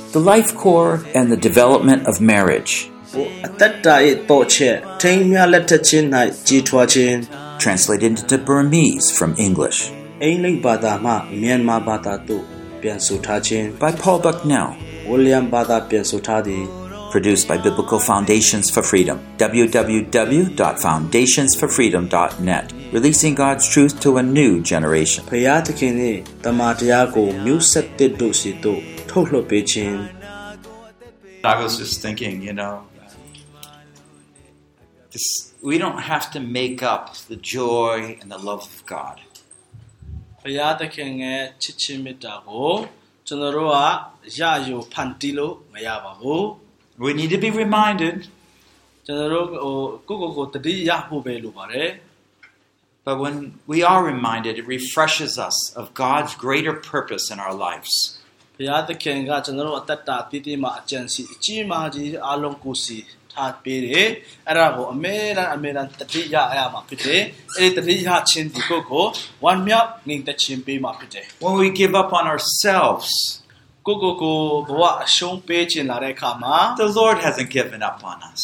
The life core and the development of marriage. Translated into Burmese from English. By Paul Bucknell. Produced by Biblical Foundations for Freedom. www.foundationsforfreedom.net. Releasing God's truth to a new generation. I was just thinking, we don't have to make up the joy and the love of God. We need to be reminded. But when we are reminded, it refreshes us of God's greater purpose in our lives. When we give up on ourselves, the Lord hasn't given up on us.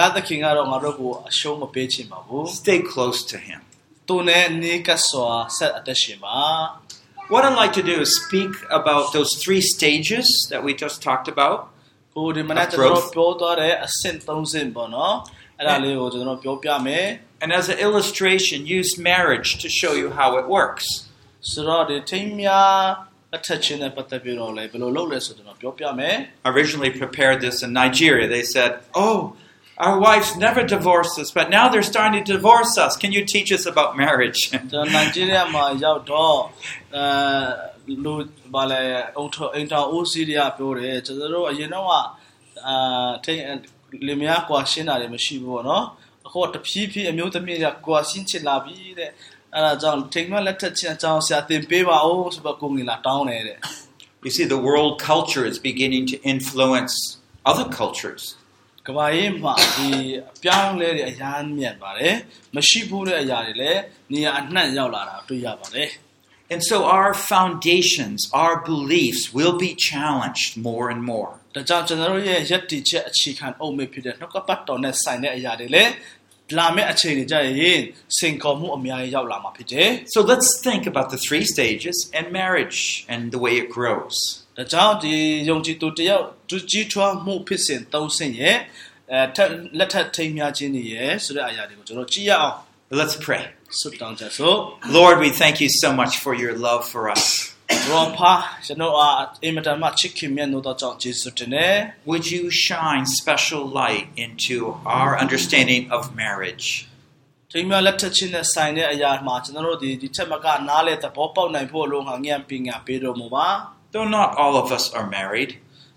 Stay close to Him. What I'd like to do is speak about those 3 stages that we just talked about. And as an illustration, use marriage to show you how it works. I originally prepared this in Nigeria. They said, our wives never divorced us, but now they're starting to divorce us. Can you teach us about marriage? You see, the world culture is beginning to influence other cultures. And so our foundations, our beliefs will be challenged more and more. So let's think about the 3 stages and marriage and the way it grows. Let's pray. Lord, we thank you so much for your love for us. Would you shine special light into our understanding of marriage? Though not all of us are married,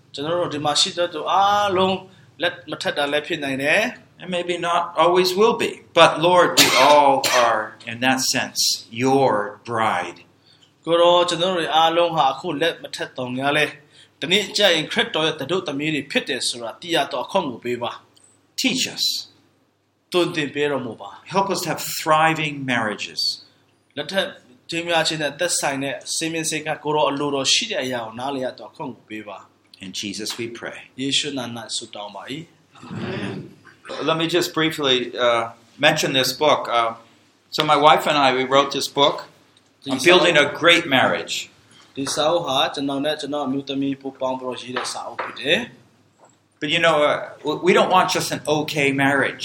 and maybe not always will be, but Lord, we all are, in that sense, your bride. Teach us. Help us to have thriving marriages. In Jesus we pray. Let me just briefly mention this book. So my wife and I, we wrote this book on building a great marriage. But we don't want just an okay marriage.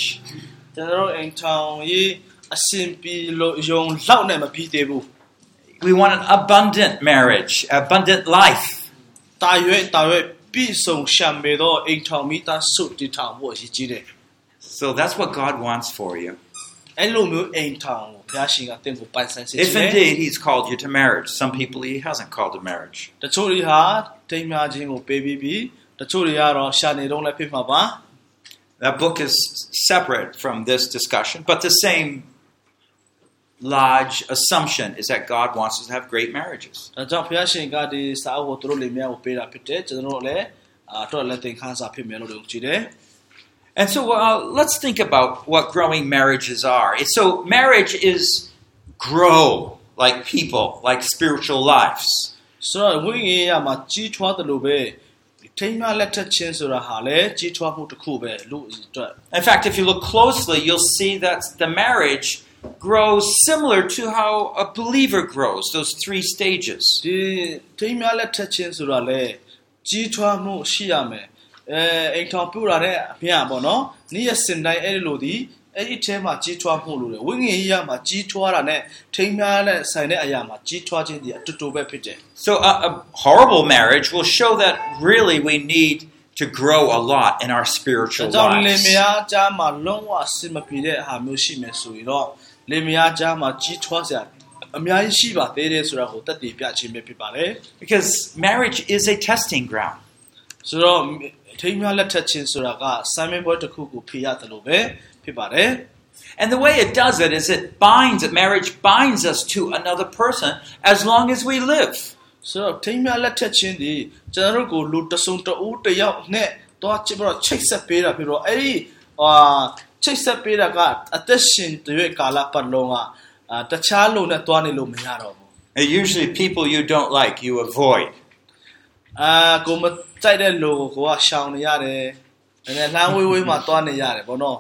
We want an abundant marriage, abundant life. So that's what God wants for you. If indeed He's called you to marriage. Some people He hasn't called to marriage. That book is separate from this discussion, but the same large assumption is that God wants us to have great marriages. And so let's think about what growing marriages are. So marriage is grow like people, like spiritual lives. ထိမ်းမြလက်ထက်ချင်းဆိုတာဟာလေကြီးထွားမှုတစ်ခုပဲလူအတွက် In fact, if you look closely, you'll see that the marriage grows similar to how a believer grows, those 3 stages. ဒီထိမ်းမြလက်ထက်ချင်းဆိုတာလေကြီးထွားမှုရှိရမယ်အိမ်ထောင်ပြုတာတဲ့အမြတ်ပေါ့နော်နေ့ရက်စင်တိုင်းအဲ့ဒီလိုဒီအဲ့ဒီအဲမှာကြီးထွားမှုလို့လေဝိညာဉ်ရေးရမှာကြီးထွားတာနဲ့ထိမ်းမြနဲ့ဆိုင်တဲ့အရာမှာကြီးထွားခြင်းဒီအတူတူပဲဖြစ်တယ် So a horrible marriage will show that really we need to grow a lot in our spiritual ကြောင့်လင် lives. မယားကြားမှာလုံးဝအစစ်မပြေတဲ့ဟာမျိုးရှိမယ်ဆိုရင်တော့လင်မယားကြားမှာကြီးထွားစရာအများကြီးရှိပါသေးတယ်ဆိုတာကိုသက်သေပြခြင်းပဲဖြစ်ပါတယ် Because marriage is a testing ground. ဆိုတော့ထိမ်းမြလက်ထက်ချင်းဆိုတာကစာမင်းပွဲတစ်ခုကိုဖြေရတယ်လို့ပဲဖြစ်ပါတယ် And the way it does it is marriage binds us to another person as long as we live. ဆိုတော့ထိမ်းမြလက်ထက်ချင်းဒီကျွန်တော်တို့ကိုလူတဆုံတဦးတယောက်နဲ့တော့ချိတ်ဆက်ပေးတာဖြစ်တော့အဲ့ဒီချိတ်ဆက်ပေးတာကအသက်ရှင်တဲ့ကာလပတ်လုံးကတခြားလူနဲ့တွားနေလို့မရတော့ဘူး Usually people you don't like, you avoid. ကိုမကြိုက်တဲ့လူကိုကရှောင်နေရတယ်နည်းနည်းလှမ်းဝေးမှာတွားနေရတယ်ဗောနော်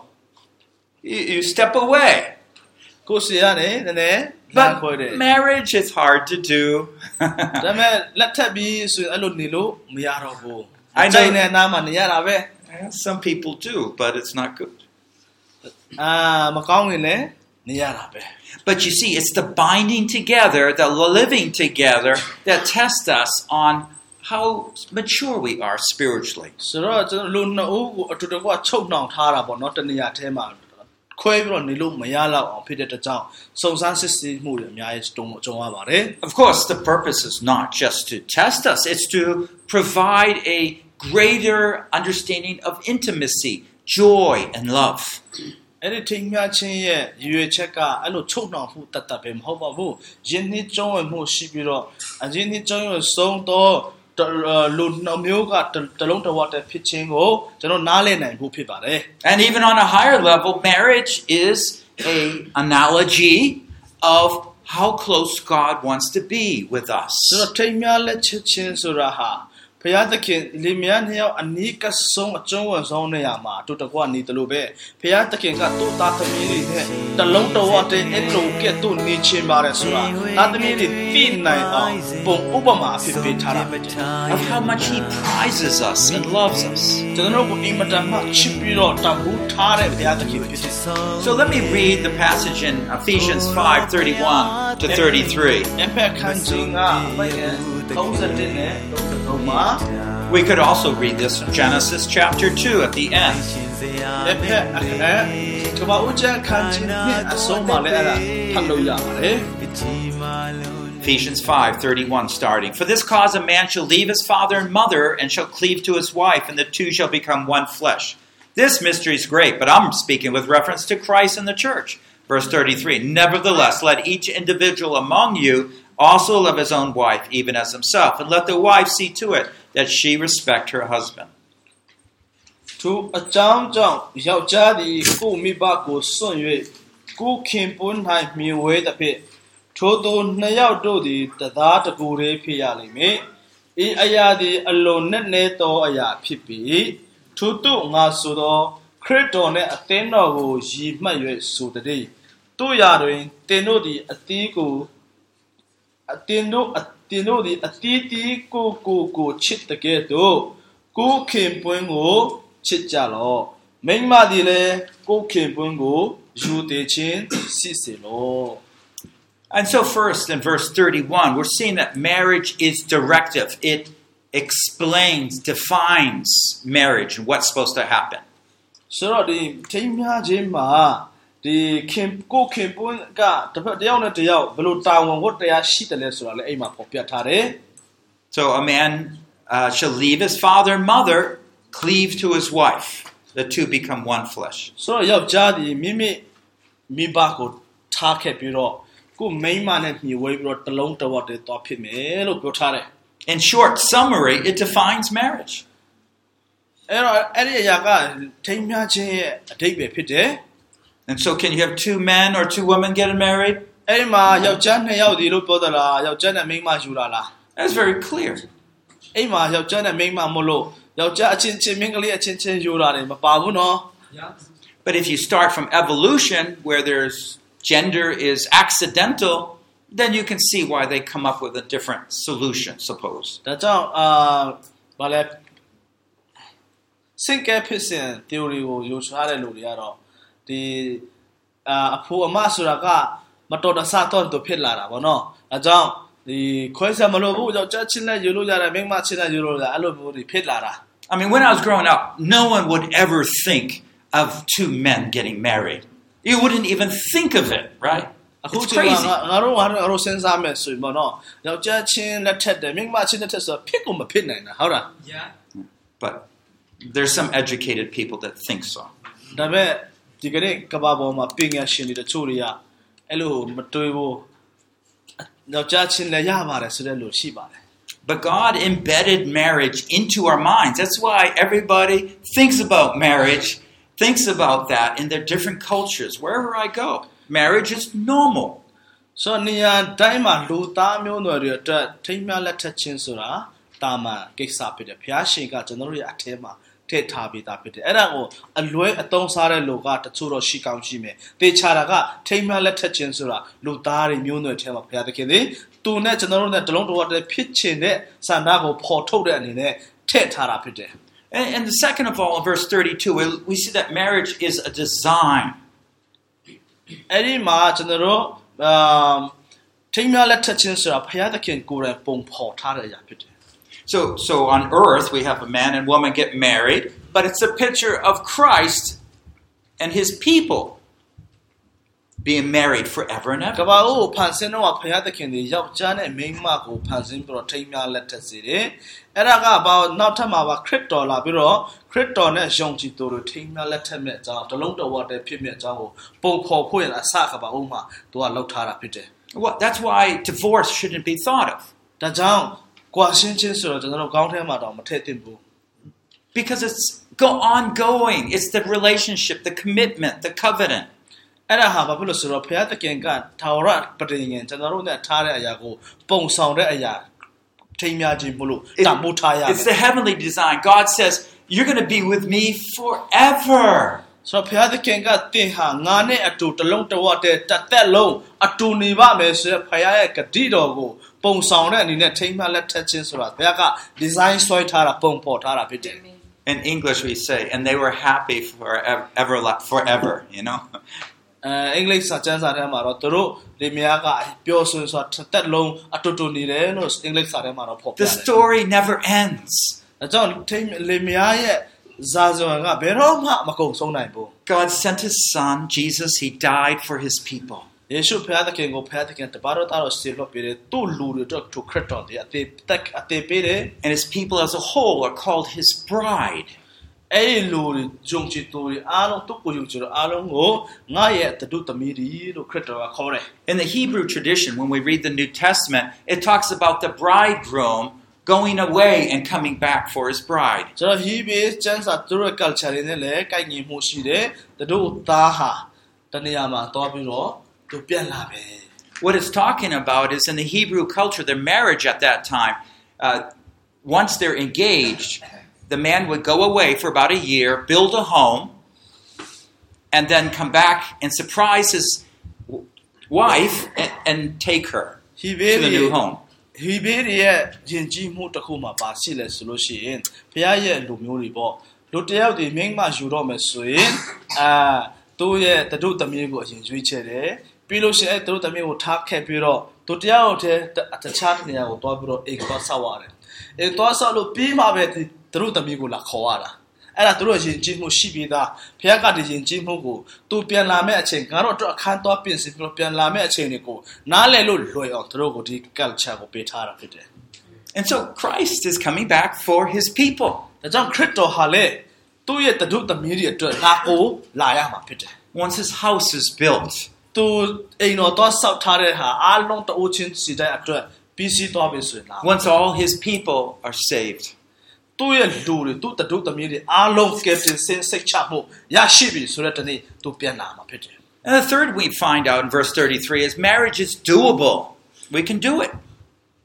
You step away. ကိုစီရတယ်နည်းနည်းလမ်းခွဲတယ် But marriage is hard to do. ဒါပေမဲ့လက်ထပ်ပြီးဆိုရင်အဲ့လိုနေလို့မရတော့ဘူးအချိန်နဲ့နားမှာနေရတာပဲ Some people do, but it's not good. မကောင်းရင်လည်းနေရတာပဲ But you see, it's the binding together, the living together that tests us on how mature we are spiritually. ဆိုတော့ကျွန်တော်လူနှစ်ဦးကိုအတူတကွချုပ်နှောင်ထားတာပေါ့နော်တနေရာထဲမှာခွဲပြီးတော့နေလို့မရတော့အောင်ဖြစ်တဲ့အတွက်ကြောင့်စုံစမ်းစစ်ဆေးမှုတွေအများကြီးကြုံရပါတယ် Of course, the purpose is not just to test us, it's to provide a greater understanding of intimacy, joy, and love. အဲ့ဒီထိမ်းမြချင်းရဲ့ရွေချက်ကအဲ့လိုချုပ်နှောင်မှုတတ်ပဲမဟုတ်ပါဘူးယဉ်နှစ်ကျုံးဝင်မှုရှိပြီးတော့အယဉ်နှစ်ကျုံးဝင်ဆုံးတော့လူနှမျိုးကတလုံးတစ်ဝတ်ဖြစ်ခြင်းကိုကျွန်တော်နားလည်နိုင်ဖို့ဖြစ်ပါတယ် And even on a higher level, marriage is an analogy of how close God wants to be with us. ဆိုတော့ထိမ်းမြလက်ချချင်းဆိုတာဟာဘုရားသခင်လင်မယားနှစ်ယောက်အနီးကဆုံးအကျုံးဝင်ဆုံးနေရာမှာတို့တကွနေတယ်လို့ပဲဘုရားသခင်ကသူ့သားသမီးတွေနဲ့တလုံးတစ်ဝတ်တဲ့အဲ့လိုကဲ့သို့နေခြင်းပါတယ်ဆိုတာသားသမီးတွေသိနိုင်အောင်ပုံဥပမာဖြစ်ပေးထားတာပဲ Of how much He prizes us and loves us. ကျွန်တော်တို့အင်မတန်မှချစ်ပြီးတော့တန်ဖိုးထားတဲ့ဘုရားသခင်ဖြစ်တယ် So let me read the passage in Ephesians 5:31 to 33. အဖက်ခန်းချင်းကဘယ်31နဲ့33မှာ We could also read this in Genesis chapter 2 at the end. အဖက်ကဘာဦးချခန်းချင်းနဲ့အဆုံးမှာလည်းအဲ့ဒါဖတ်လို့ရပါတယ် Ephesians 5:31 starting. For this cause a man shall leave his father and mother and shall cleave to his wife, and the two shall become one flesh. This mystery is great, but I'm speaking with reference to Christ and the church. Verse 33. Nevertheless, let each individual among you also love his own wife, even as himself, and let the wife see to it that she respect her husband. သူအကြောင်းကြောင့်ယောက်ျားသည်ကိုမိဘကိုစွန့်၍ကိုခင်ပွန်း၌မြင်ဝဲသဖြင့်ထိုသူနှစ်ယောက်တို့သည်တသားတကူတည်းဖြစ်ရလိမ့်မည်။ဤအရာသည်အလွန်နက်နဲသောအရာဖြစ်ပြီးထိုသူငါဆိုသောခရစ်တော်နှင့်အသင်းတော်ကိုရည်မှတ်၍ဆိုတည်းတို့ရာတွင်တင်တို့သည်အသီးကိုတင်တို့သည်အသီးတီးကိုချစ်တကဲ့သို့ကိုခင်ပွန်းကိုချစ်ကြလောမိန်းမသည်လည်းကိုခင်ပွန်းကိုယူတည်ခြင်းစစ်စေလော And so first in verse 31, we're seeing that marriage is directive. It explains, defines marriage and what's supposed to happen. ဆိုတော့ဒီထိမ်းများခြင်းမှာဒီကိုခင်ပွန်းကတစ်ဖက်တစ်ယောက်နဲ့တစ်ယောက်ဘယ်လိုတာဝန်ဝတ္တရားရှိတယ်လဲဆိုတာလည်းအိမ်မှာပေါ်ပြထားတယ် So a man shall leave his father and mother, cleave to his wife. The two become one flesh. ဆိုတော့ယောက်ျားဒီမိဘကိုထားခဲ့ပြီးတော့ကိုမိန်းမနဲ့ညီဝဲပြီးတော့တလုံးတစ်ဝတ်တည်းသွားဖြစ်မယ်လို့ပြောထားတယ် In short summary, it defines marriage. အဲ့ဒီအရာကထိမ်းများခြင်းရဲ့အဓိပ္ပာယ်ဖြစ်တယ် And so can you have two men or two women getting married? အဲ့ဒီမှာယောက်ျားနှစ်ယောက်ဒီလို့ပြောသလားယောက်ျားနဲ့မိန်းမယူတာလား That's very clear. အိမ်မှာယောက်ျားနဲ့မိန်းမမို့လို့ယောက်ျားအချင်းချင်းမိန်းကလေးအချင်းချင်းယူတာတွေမပါဘူးနော် But if you start from evolution, where there's gender is accidental, then you can see why they come up with a different solution, suppose. ဒါကြောင့်ဘာလဲsingle person theory ကိုယူဆရတဲ့လူတွေကတော့ဒီအဖိုးအမဆိုတာကမတော်တဆတော့သူဖြစ်လာတာဗောနော်အဲကြောင့်ဒီခွဲဆက်မလို့ဘူးယောက်ျားချင်းနဲ့ယူလို့ရတယ်မိန်းမချင်းနဲ့ယူလို့ရတယ်အဲ့လိုမျိုးတွေဖြစ်လာတာ I mean, when I was growing up, no one would ever think of two men getting married. You wouldn't even think of it, right? အခု It's ချိန်မှာ crazy. ငါတို့စဉ်းစားမယ်ဆိုရင်ဗောနော်ယောက်ျားချင်းလက်ထက်တယ်မိန်းမချင်းလက်ထက်ဆိုဖြစ်ကိုမဖြစ်နိုင်တာဟုတ်လား But there's some educated people that think so. ဒါပေမဲ့ဒီကနေ့ကမ္ဘာပေါ်မှာပညာရှင်တွေတချို့တွေကအဲ့လိုမတွေးဘူးယောက်ျားချင်းလည်းရပါတယ်ဆိုတဲ့လူရှိပါတယ် But God embedded marriage into our minds. That's why everybody thinks about marriage, thinks about that in their different cultures. Wherever I go, marriage is normal. ဆိုနေရာတိုင်းမှာလူသားမျိုးနွယ်တွေအတွက်ထိမ်းမြလက်ထက်ချင်းဆိုတာတာမန်ကိစ္စဖြစ်တယ်ဘုရားရှင်ကကျွန်တော်တို့ရဲ့အထဲမှာထည့်ထားပေးတာဖြစ်တယ်အဲ့ဒါကိုအလွဲအသုံးစားတဲ့လူကတချို့တော့ရှိကောင်းရှိမယ်တေချာတာကထိမ်းမြလက်ထက်ချင်းဆိုတာလူသားတွေမျိုးနွယ်ထဲမှာဘုရားသခင်သည်သူနဲ့ကျွန်တော်တို့နဲ့တလုံးတော်တဲ့ဖြစ်ချင်တဲ့စန္ဒကိုပေါ်ထုတ်တဲ့အနေနဲ့ထည့်ထားတာဖြစ်တယ် And the second of all, in verse 32, we see that marriage is a design. အဲ့ဒီမှာကျွန်တော်တို့ထိမ်းမြလက်ထက်ချင်းဆိုတာဘုရားသခင်ကိုယ်တိုင်ပုံဖော်ထားတဲ့အရာဖြစ်တယ် So on earth, we have a man and woman get married, but it's a picture of Christ and his people being married forever and က ever. ဘာဦးဖန်ဆင်းတော့ဘုရားသခင်တွေယောက်ျားနဲ့မိန်းမကိုဖန်ဆင်းပြီးတော့ထိမ်းမြလက်ထက်စေတယ်အဲ့ဒါကဘာနောက်ထပ်မှာပါခရစ်တော်လာပြီးတော့ခရစ်တော်နဲ့ယုံကြည်သူတို့ထိမ်းမြလက်ထက်မဲ့အကြောင်းတလုံးတော်ဝတ်တဲ့ဖြစ်မဲ့အကြောင်းကိုပုံဖော်ဖို့ရအစကဘာဦးမှာသူကလောက်ထားတာဖြစ်တယ် Well, that's why divorce shouldn't be thought of. ဒါကြောင့်ကွာရှင်းချင်းဆိုတော့ကျွန်တော်တို့ကောင်းထဲမှာတော့မထည့်သင့်ဘူး Because it's ongoing. It's the relationship, the commitment, the covenant. အဲ့ဒါဟာဘာဖြစ်လို့ဆိုတော့ဘုရားသခင်ကထာဝရပဋိညာဉ်ကျွန်တော်တို့နဲ့ထားတဲ့အရာကိုပုံဆောင်တဲ့အရာထိမ်းမြခြင်းမလို့တန်ဖိုးထားရမယ် It's the heavenly design. God says, you're going to be with me forever. ဆိုတော့ဘုရားသခင်ကသင်ဟာငါနဲ့အတူတလုံးတဝတ်တဲ့တစ်သက်လုံးအတူနေပါမယ်ဆိုတဲ့ဘုရားရဲ့ဂတိတော်ကိုပုံဆောင်တဲ့အနေနဲ့ထိမ်းမြလက်ထက်ခြင်းဆိုတာဘုရားက design ဆွဲထားတာပုံပေါ်ထားတာဖြစ်တယ် In English, we say, and they were happy forever, you know. အင်္ဂလိပ်စာကျမ်းစာထဲမှာတော့သူတို့ဒီများကပျော်ရွှင်စွာတစ်သက်လုံးအတူတူနေတယ်လို့အင်္ဂလိပ်စာထဲမှာတော့ဖော်ပြတယ် The story never ends. ဒါကြောင့်ထိမ်းလေများရဲ့ဇာဇဝင်ကဘယ်တော့မှမကုန်ဆုံးနိုင်ဘူး God sent his son, Jesus. He died for his people. ယေရှုဖျားသခင်ကိုဖျားသခင်တပါတော့တော်ဆေလွတ်ပေးတယ်သူ့လူတွေတော့သူခရစ်တော်တဲ့အသေးပေးတယ် And his people as a whole are called his bride. အဲ့ဒီလူတွေဂျုံချစ်သူတွေအားလုံးသူ့ကိုယုံကြည်တော့အားလုံးကိုငါရဲ့တတုသမီးတွေလို့ခရစ်တော်ကခေါ်တယ် In the Hebrew tradition, when we read the New Testament, it talks about the bridegroom going away and coming back for his bride. ဆိုတော့ဟီးဘေးကျမ်းစာသူတို့ culture တွေနဲ့လည်းကိုက်ညီမှုရှိတယ်တတုသားဟာတနေရာမှာသွားပြီးတော့သူပြန်လာပဲ What it's talking about is in the Hebrew culture, their marriage at that time, once they're engaged, the man would go away for about a year, build a home, and then come back and surprise his wife and take her to the new home. ဟီးဘေးရဲ့ယဉ်ကျေးမှုတစ်ခုမှာပါရှိလဲဆိုလို့ရှိရင်ဘုရားရဲ့လူမျိုးတွေပေါ့လူတယောက်ဒီမိန်းမယူတော့မယ်ဆိုရင်သူ့ရဲ့တတုသမီးကိုအရင်ရွေးချယ်တယ်ပြီးလို့ရှိရင်တတုသမီးကိုထားခဲ့ပြီးတော့သူတယောက်တည်းတခြားနေရာကိုတွားပြီးတော့အိမ်သွားဆောက်ရတယ်အိမ်သွားဆောက်လို့ပြီးမှပဲတတုသမီးကိုလာခေါ်ရတာအဲ့ဒါသူတို့ယဉ်ကျေးမှုရှိပြီးသားဘုရားကတည်းယဉ်ကျေးမှုကိုသူပြန်လာမဲ့အချိန်ကတော့သူအခန်းသွားပြင်ဆင်ပြီးတော့ပြန်လာမဲ့အချိန်တွေကိုနားလည်လို့လွယ်အောင်သူတို့ကိုဒီ culture ကိုပေးထားတာဖြစ်တယ် And so Christ is coming back for his people. ဒါကြောင့်ခရစ်တော်ဟာလေသူ့ရဲ့တတုသမီးတွေအတွက်ငါကိုလာရမှာဖြစ်တယ် Once his house is built, သူအိမ်တော်သွားဆောက်ထားတဲ့ဟာအားလုံးတအိုးချင်းစီတိုင်းအတွက်ပြီးစီးသွားပြီဆိုရင်လား once all his people are saved, သူ့ရဲ့လူတွေသူ့တတုသမီးတွေအားလုံးကယ်တင်စိတ်ချမှုရရှိပြီဆိုတဲ့တနေ့သူပြန်လာမှာဖြစ်တယ် And the third we find out in verse 33 is marriage is doable. We can do it.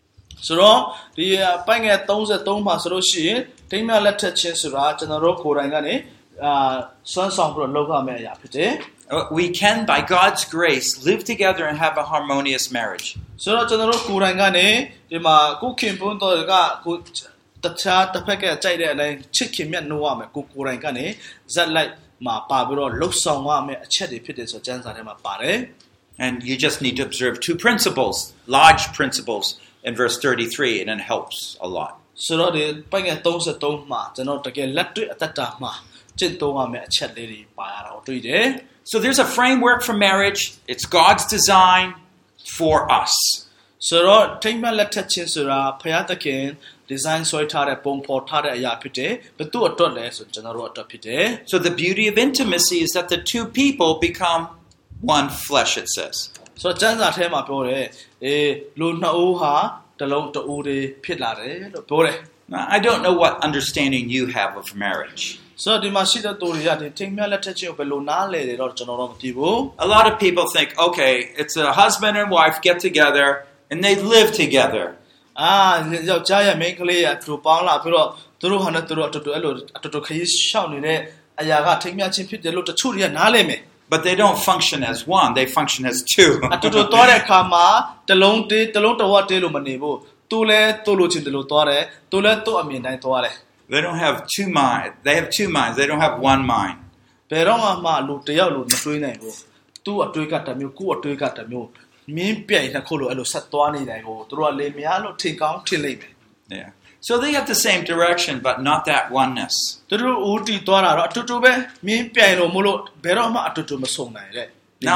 ဆိုတော့ဒီပိုင်းငယ်33မှာဆိုလို့ရှိရင်ထိမ်းမြလက်ထက်ချင်းဆိုတာကျွန်တော်တို့ကိုယ်တိုင်ကနေစွမ်းဆောင်ပြီးတော့လုပ်ရမယ့်အရာဖြစ်တယ် We can, by God's grace, live together and have a harmonious marriage. ဆိုတော့ကျွန်တော်တို့ကိုယ်တိုင်ကနေဒီမှာကိုခင်ပွန်းတော်ကကိုတခြားတစ်ဖက်ကကြိုက်တဲ့အတိုင်းချစ်ခင်မြတ်နိုးရမယ်ကိုယ်တိုင်ကနေဇက်လိုက်မှာပါပြီးတော့လှုပ်ဆောင်ရမယ့်အချက်တွေဖြစ်တယ်ဆိုကျမ်းစာထဲမှာပါတယ် And you just need to observe two principles, large principles, in verse 33, and it helps a lot. ဆိုတော့ဒီပိုင်းငယ်33မှာကျွန်တော်တကယ်လက်တွေ့အသက်တာမှာကျင့်သုံးရမယ့်အချက်လေးတွေပါရတာကိုတွေ့တယ် So there's a framework for marriage. It's God's design for us. ဆိုတော့ထိမ်းမြလက်ထက်ချင်းဆိုတာဘုရားသခင် design ဆွဲထားတဲ့ပုံဖော်ထားတဲ့အရာဖြစ်တယ်ဘယ်သူအတွက်လဲဆိုကျွန်တော်တို့အတွက်ဖြစ်တယ် So the beauty of intimacy is that the two people become one flesh, it says. ဆိုတော့ကျမ်းစာထဲမှာပြောတယ်လူနှစ်ဦးဟာတစ်လုံးတစ်ဦးတည်းဖြစ်လာတယ်လို့ပြောတယ် Now, I don't know what understanding you have of marriage. ဆိုတော့ဒီမှာရှိတဲ့သူတွေကဒီထိမ်းမြလက်ထက်ချင်းကိုဘယ်လိုနားလည်တယ်တော့ကျွန်တော်တော့မသိဘူး A lot of people think, okay, it's a husband and wife get together and they live together. ယောက်ျားရဲ့မိန်းကလေးကသူပေါင်းလာပြီးတော့သူတို့ဟာနဲ့သူတို့အတူတူအဲ့လိုအတူတူခရီးရှောက်နေတဲ့အရာကထိမ်းမြချင်းဖြစ်တယ်လို့တချို့တွေကနားလည်မယ် But they don't function as one, they function as two. အတူတူသွားတဲ့အခါမှာတစ်လုံးတစ်ဝက်တေးလို့မနေဘူးသူလည်းသူ့လိုချင်တယ်လို့သွားတယ်သူလည်းသူ့အမြင်တိုင်းသွားတယ် They don't have two minds. They have two minds. They don't have one mind. ဘယ်တော့မှလူတယောက်လိုမတွေးနိုင်ဘူးသူ့အတွေးကတစ်မျိုးကိုယ့်အတွေးကတစ်မျိုးမင်းပြိုင်နှစ်ခုလိုအဲ့လိုဆက်သွားနေတယ်ကိုသူတို့ကလေများလို့ထင်ကောင်းထင်လိမ့်မယ် Yeah. So they have the same direction, but not that oneness. သူတို့ဦးတည်သွားတာတော့အတူတူပဲမင်းပြိုင်လို့မလို့ဘယ်တော့မှအတူတူမဆုံနိုင်တဲ့ Now,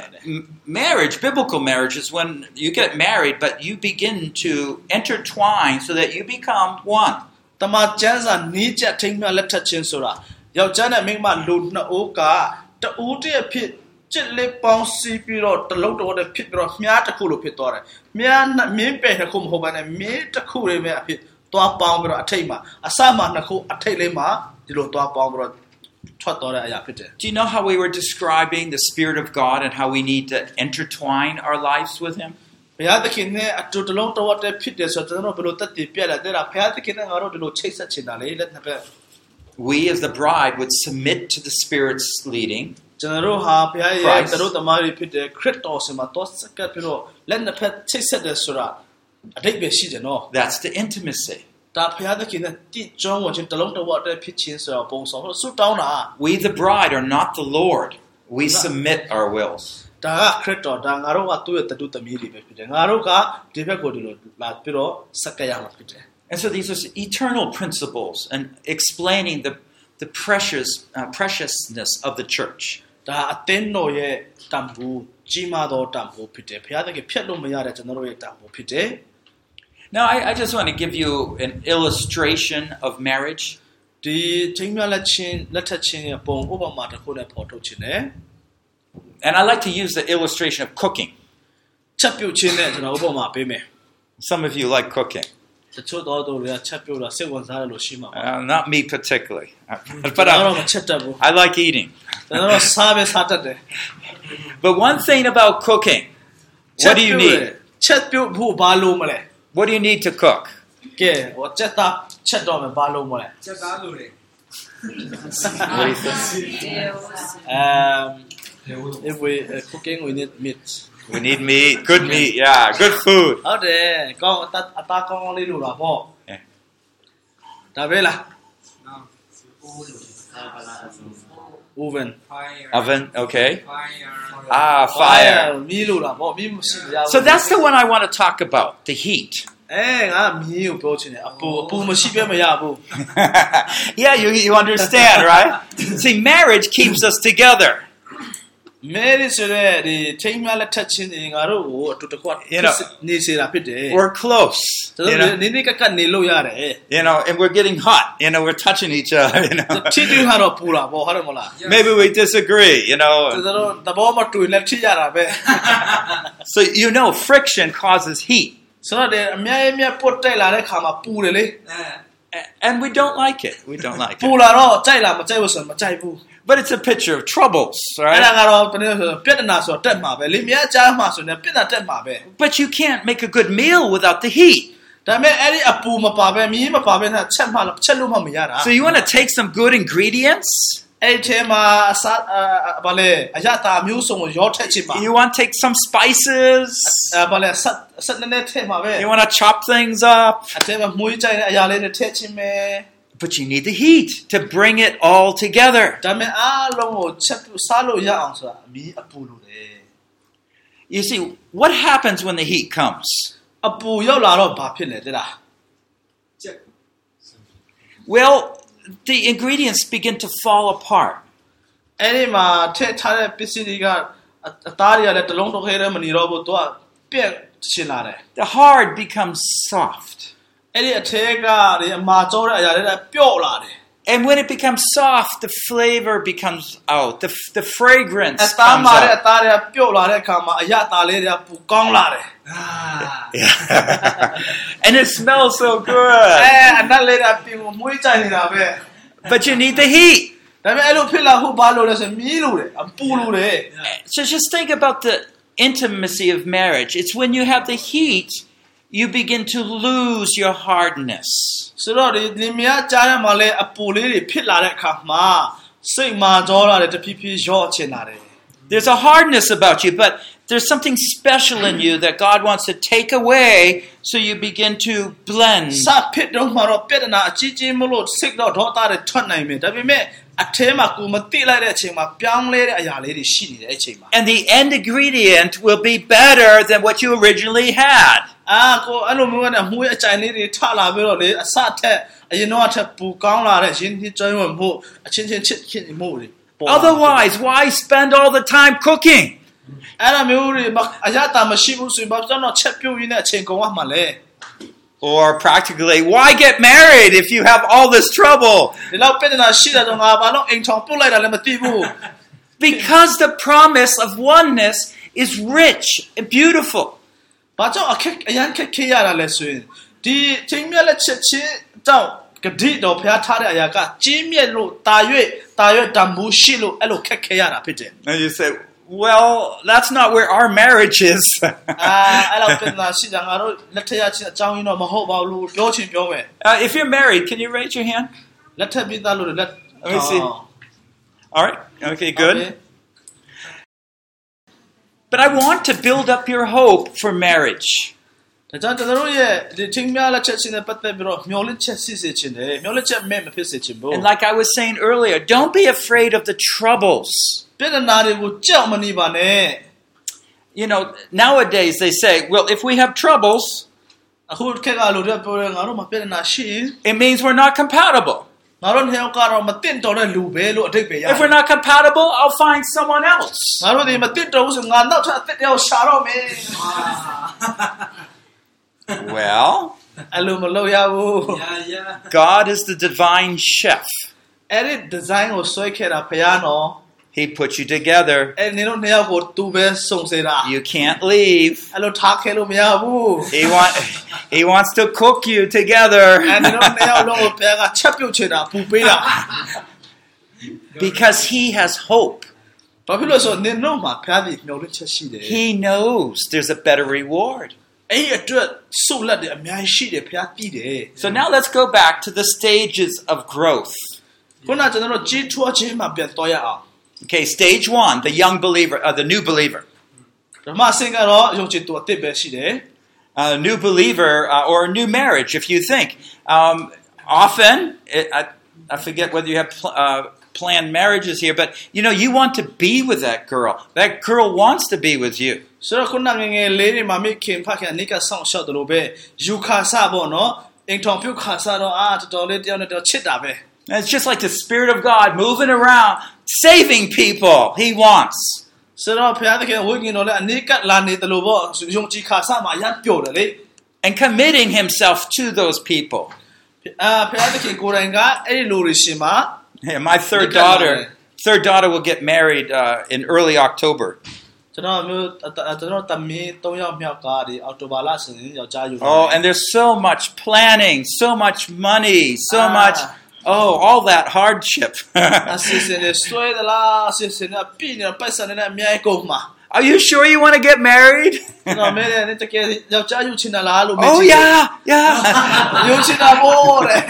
marriage, biblical marriage, is when you get married, but you begin to intertwine so that you become one. တမန်ကျမ်းစာနီးချက်ထိမ်းမြလက်ထက်ချင်းဆိုတာယောက်ျားနဲ့မိန်းမလူနှစ်ဦးကတဦးတည်းဖြစ်ချစ်လေးပေါင်းစီးပြီးတော့တလုံးတော်တဲ့ဖြစ်ပြီးတော့မြားတစ်ခုလိုဖြစ်သွားတယ်မြားမင်းပဲတစ်ခုမဟုတ်ပါနဲ့မင်းတစ်ခုလေးပဲအဖြစ်သွားပေါင်းပြီးတော့အထိတ်မှာအစမှနှစ်ခုအထိတ်လေးမှာဒီလိုသွားပေါင်းပြီးတော့ထွက်သွားတဲ့အရာဖြစ်တယ် Do you know how we were describing the Spirit of God and how we need to intertwine our lives with Him? ဘုရားသခင်နဲ့အတူတလုံးတော်တဲ့ဖြစ်တယ်ဆိုတော့ကျွန်တော်ဘယ်လိုတက်တည်ပြက်လာတဲ့ဘုရားသခင်နဲ့ငါတို့ဒီလိုချိတ်ဆက်ချင်တာလေလက်နှစ်ဖက် We as the bride would submit to the Spirit's leading. ကျွန်တော်တို့ဟာဘုရားရဲ့တော်သမားတွေဖြစ်တဲ့ခရစ်တော်စမှာတော့စကပ်ပြီးတော့လက်နှစ်ဖက်ချိတ်ဆက်တယ်ဆိုတာအတိတ်ပဲရှိတယ်နော် That's the intimacy. ဒါဘုရားသခင်နဲ့တိကျုံဝင်တလုံးတော်တဲ့ဖြစ်ခြင်းဆိုတာပုံဆောင်လို့ဆုတောင်းတာ We the bride are not the Lord. We submit our wills. ဒါကခရစ်တော်ဒါငါတို့ကသူ့ရဲ့တူသမီးတွေပဲဖြစ်တယ်ငါတို့ကဒီဘက်ကိုဒီလိုလာပြီးတော့စကပ်ရမှာဖြစ်တယ် And so these are eternal principles and explaining the preciousness of the church. ဒါအသင်းတော်ရဲ့တန်ဖိုးကြီးမားသောတန်ဖိုးဖြစ်တယ်ဘုရားသခင်ဖျက်လို့မရတဲ့ကျွန်တော်တို့ရဲ့တန်ဖိုးဖြစ်တယ် Now I just want to give you an illustration of marriage. ဒီချိန်မြလက်ထက်ချင်းရဲ့ပုံဥပမာတစ်ခုနဲ့ပေါ်ထုတ်ခြင်းနဲ့ And I like to use the illustration of cooking. ချက်ပြုတ်ခြင်းနဲ့ကျွန်တော်ဥပမာပေးမယ် Some of you like cooking. တချို့တော်တွေကချက်ပြုတ်တာစိတ်ဝင်စားတယ်လို့ရှိမှာပါ Not me particularly. But I like eating. But one thing about cooking, what do you need? What do you need to cook? If we cooking, we need meat. We need meat, good meat, yeah, good food. Oven, okay. Fire. So that's the one I want to talk about, the heat. Yeah, you understand, right? See, marriage keeps us together. We're close. And we're getting hot. We're touching each other. Maybe we disagree. So friction causes heat. And we don't like it. We don't like it. But it's a picture of troubles, right? But you can't make a good meal without the heat. ဒါပေမဲ့အဲ့ဒီအပူမပါဘဲမီးမပါဘဲနဲ့ချက်လို့မှမရတာ So you want to take some good ingredients? အဲ့ဒီထဲမှာဘာလဲအရသာမျိုးစုံကိုရောထည့်ချင်ပါ You want to take some spices? ဘာလဲဆက်နည်းနည်းထည့်မှာပဲ You want to chop things up? အထဲမှာမွေးကြိုင်တဲ့အရာလေးတွေထည့်ချင်မယ် But you need the heat to bring it all together. ဒါပေမဲ့အားလုံးကိုချက်ပြီးစားလို့ရအောင်ဆိုတာမီးအပူလိုတယ် You see, what happens when the heat comes? အပူရောက်လာတော့ဘာဖြစ်လဲတဲ့လား Well, the ingredients begin to fall apart. အဲ့ဒီမှာထည့်ထားတဲ့ပစ္စည်းတွေကအသားတွေကလည်းတလုံးတစ်ခဲတည်းမနေတော့ဘူးသူကပြက်ရှင်လာတယ် The hard becomes soft. အဲ့ဒီအထဲကဒီအမာကြောတဲ့အရာတွေကပျော့လာတယ် And when it becomes soft, the flavor becomes out. The fragrance အသား comes မာတဲ့အ out. သားတွေကပျော့လာတဲ့အခါမှာအရသာလေးတွေကပူကောင်းလာတယ် And it smells so အဲ good. အနက်လေးတွေကပြင်ကိုမွေးကြိုင်နေတာပဲ But you need the heat. ဒါပေမဲ့အဲ့လိုဖြစ်လာဖို့ဘာလို့လဲဆိုမီးလိုတယ်အပူလိုတယ် So just think about the intimacy of marriage. It's when you have the heat, you begin to lose your hardness. ဆိုတော့ဒီမြားကြားရမှာလဲအပူလေးတွေဖြစ်လာတဲ့အခါမှာစိတ်မာကြောလာတယ်တဖြည်းဖြည်းရော့ချင်လာတယ် There's a hardness about you, but there's something special in you that God wants to take away so you begin to blend. စဖြစ်တော့မှတော့ပြဿနာအကြီးကြီးမလို့စိတ်တော့ဒေါသတွေထွက်နိုင်မယ်ဒါပေမဲ့အထဲမှာကိုမသိလိုက်တဲ့အချိန်မှာပြောင်းလဲတဲ့အရာလေးတွေရှိနေတဲ့အချိန်မှာ And the end ingredient will be better than what you originally had. ကိုအဲ့လိုမျိုးနဲ့မှုရဲ့အကြိုင်လေးတွေထလာပြီးတော့လေအစထက်အရင်တော့အထက်ပူကောင်းလာတဲ့ရင်းနှီးကျွမ်းဝင်မှုအချင်းချင်းချစ်ခင်မှုတွေ Otherwise, why spend all the time cooking? အဲ့လိုမျိုးတွေအရသာမရှိဘူးဆိုရင်ဘာကြောင့်တော့ချက်ပြုတ်ရင်းနဲ့အချိန်ကုန်ရမှာလဲ Or practically, why get married if you have all this trouble? ဒီလောက်ပြဿနာရှိတဲ့တော့ငါဘာလို့အိမ်ထောင်ပြုတ်လိုက်တာလဲမသိဘူး Because the promise of oneness is rich and beautiful. ဘာကြောင့်အရန်ခက်ခဲရတာလဲဆိုရင်ဒီချိန်မြက်လက်ချက်ချင်းတော့ဂတိတော်ဖျားထားတဲ့အရာကကြီးမြတ်လို့တာ၍တန်ဖိုးရှိလို့အဲ့လိုခက်ခဲရတာဖြစ်တယ် And you say, well, that's not where our marriage is. အဲ့လိုပြဿနာရှိတာငါတို့လက်ထက်ရချင်းအကြောင်းရင်းတော့မဟုတ်ပါဘူးလို့ပြောချင်ပြောမယ် If you're married, can you raise your hand? လက်ထက်ပြီးသားလို့လက် Let me see. All right. Okay, good. But I want to build up your hope for marriage. ဒါကြောင့်ကျွန်တော်တို့ရဲ့ဒီချိန်မြက်လက်ချက်ချင်းနဲ့ပတ်သက်ပြီးတော့မျှော်လင့်ချက်ရှိစေချင်တယ်မျှော်လင့်ချက်မဲ့မဖြစ်စေချင်ဘူး And like I was saying earlier, don't be afraid of the troubles. ပြဿနာတွေကိုကြောက်မနေပါနဲ့ You know, nowadays they say, well, if we have troubles, အခုခက်ကလို့ပြောတယ်ငါတို့မှာပြဿနာရှိရင် it means we're not compatible. ငါတို့နှစ်ယောက်ကတော့မတင့်တော်တဲ့လူပဲလို့အဓိပ္ပာယ်ရ If we're not compatible, I'll find someone else. ငါတို့ဒီမတင့်တော်ဘူးဆိုငါနောက်ထပ်အသက်တယောက်ရှာတော့မယ် Well, အဲ့လိုမလုပ်ရဘူး God is the divine chef. အဲ့ဒီ design ကိုဆွဲခဲ့တာဖယားနော် He put you together. အဲ့နေတော့နှစ်ယောက်ကိုသူပဲစုံစေတာ You can't leave. အဲ့လိုထားခဲ့လို့မရဘူး He wants to cook you together. အဲ့နေတော့နှစ်ယောက်လုံးကိုဖယားကချက်ပြုတ်ချင်တာပူပေးတာ Because he has hope. ဘာဖြစ်လို့ဆိုနေတော့မှာဖယားဒီမျှော်လင့်ချက်ရှိတယ် He knows there's a better reward. အဲ့ဒီအတွက်ဆုလက်တယ်အများကြီးရှိတယ်ဖယားသိတယ် So now let's go back to the stages of growth. ခုနကျွန်တော်တို့ကြီးထွားခြင်းမှာပြန်တော့ရအောင် Okay, stage 1, the young believer, the new believer. ဓမ္မအဆင့်ကတော့ယုံကြည်သူအသစ်ပဲရှိတယ် A new believer or a new marriage, if you think. Often, I forget whether you have planned marriages here, but you know, you want to be with that girl. That girl wants to be with you. ဆိုတော့ခုနငယ်လေးတွေမှာမိခင်ဖခင်အနိကဆောင်ရှောက်တယ်လို့ပဲယူခါစပေါ့နော်အိမ်ထောင်ပြုတ်ခါစတော့တော်တော်လေးတယောက်နဲ့တယောက်ချစ်တာပဲ And it's just like the Spirit of God moving around, saving people. He wants. ဆိုတော့ဖခင်တကယ်ဝိညာဉ်တော်လည်းအနိကလာနေတယ်လို့ပေါ့ယုံကြည်ခါစမှာအရန်ပျော်တယ်လေ And committing himself to those people. ဖခင်တကယ်ကိုယ်တိုင်ကအဲ့ဒီလူတွေရှင်မှာ Yeah, my third daughter will get married in early October. ကျွန်တော်တမီး၃ယောက်မြောက်ကဒီအော်တိုဘာလဆိုရင်ယောက်ျားယူ Oh, and there's so much planning, so much money, so much, all that hardship. အစီအစဉ်တွေဆွဲသလားအစီအစဉ်တွေပြည့်နေပိုက်ဆံတွေနဲ့အများကြီးကုန်မှာ Are you sure you want to get married? ကျွန်တော်မဲတဲ့တကယ်ယောက်ျားယူချင်တာလားလို့မေးကြ Oh ည့် yeah. ယူချင်တာပေါ့တဲ့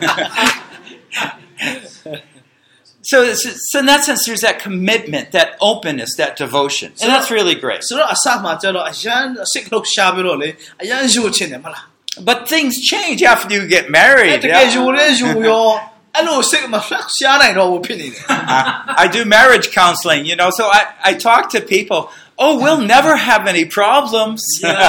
So in that sense, there's that commitment, that openness, that devotion. And that's really great. ဆိုတော့အစမှာကျတော့အရန်စိတ်လောက်ရှာပြီးတော့လေအရန်ယူချင်တယ်မလား But things change after you get married. တကယ်ယူလဲယူရောအဲ့လိုစိတ်မဖက်ရှားနိုင်တော့ဘူးဖြစ်နေတယ် I do marriage counseling, so I talk to people. Oh, we'll never have any problems.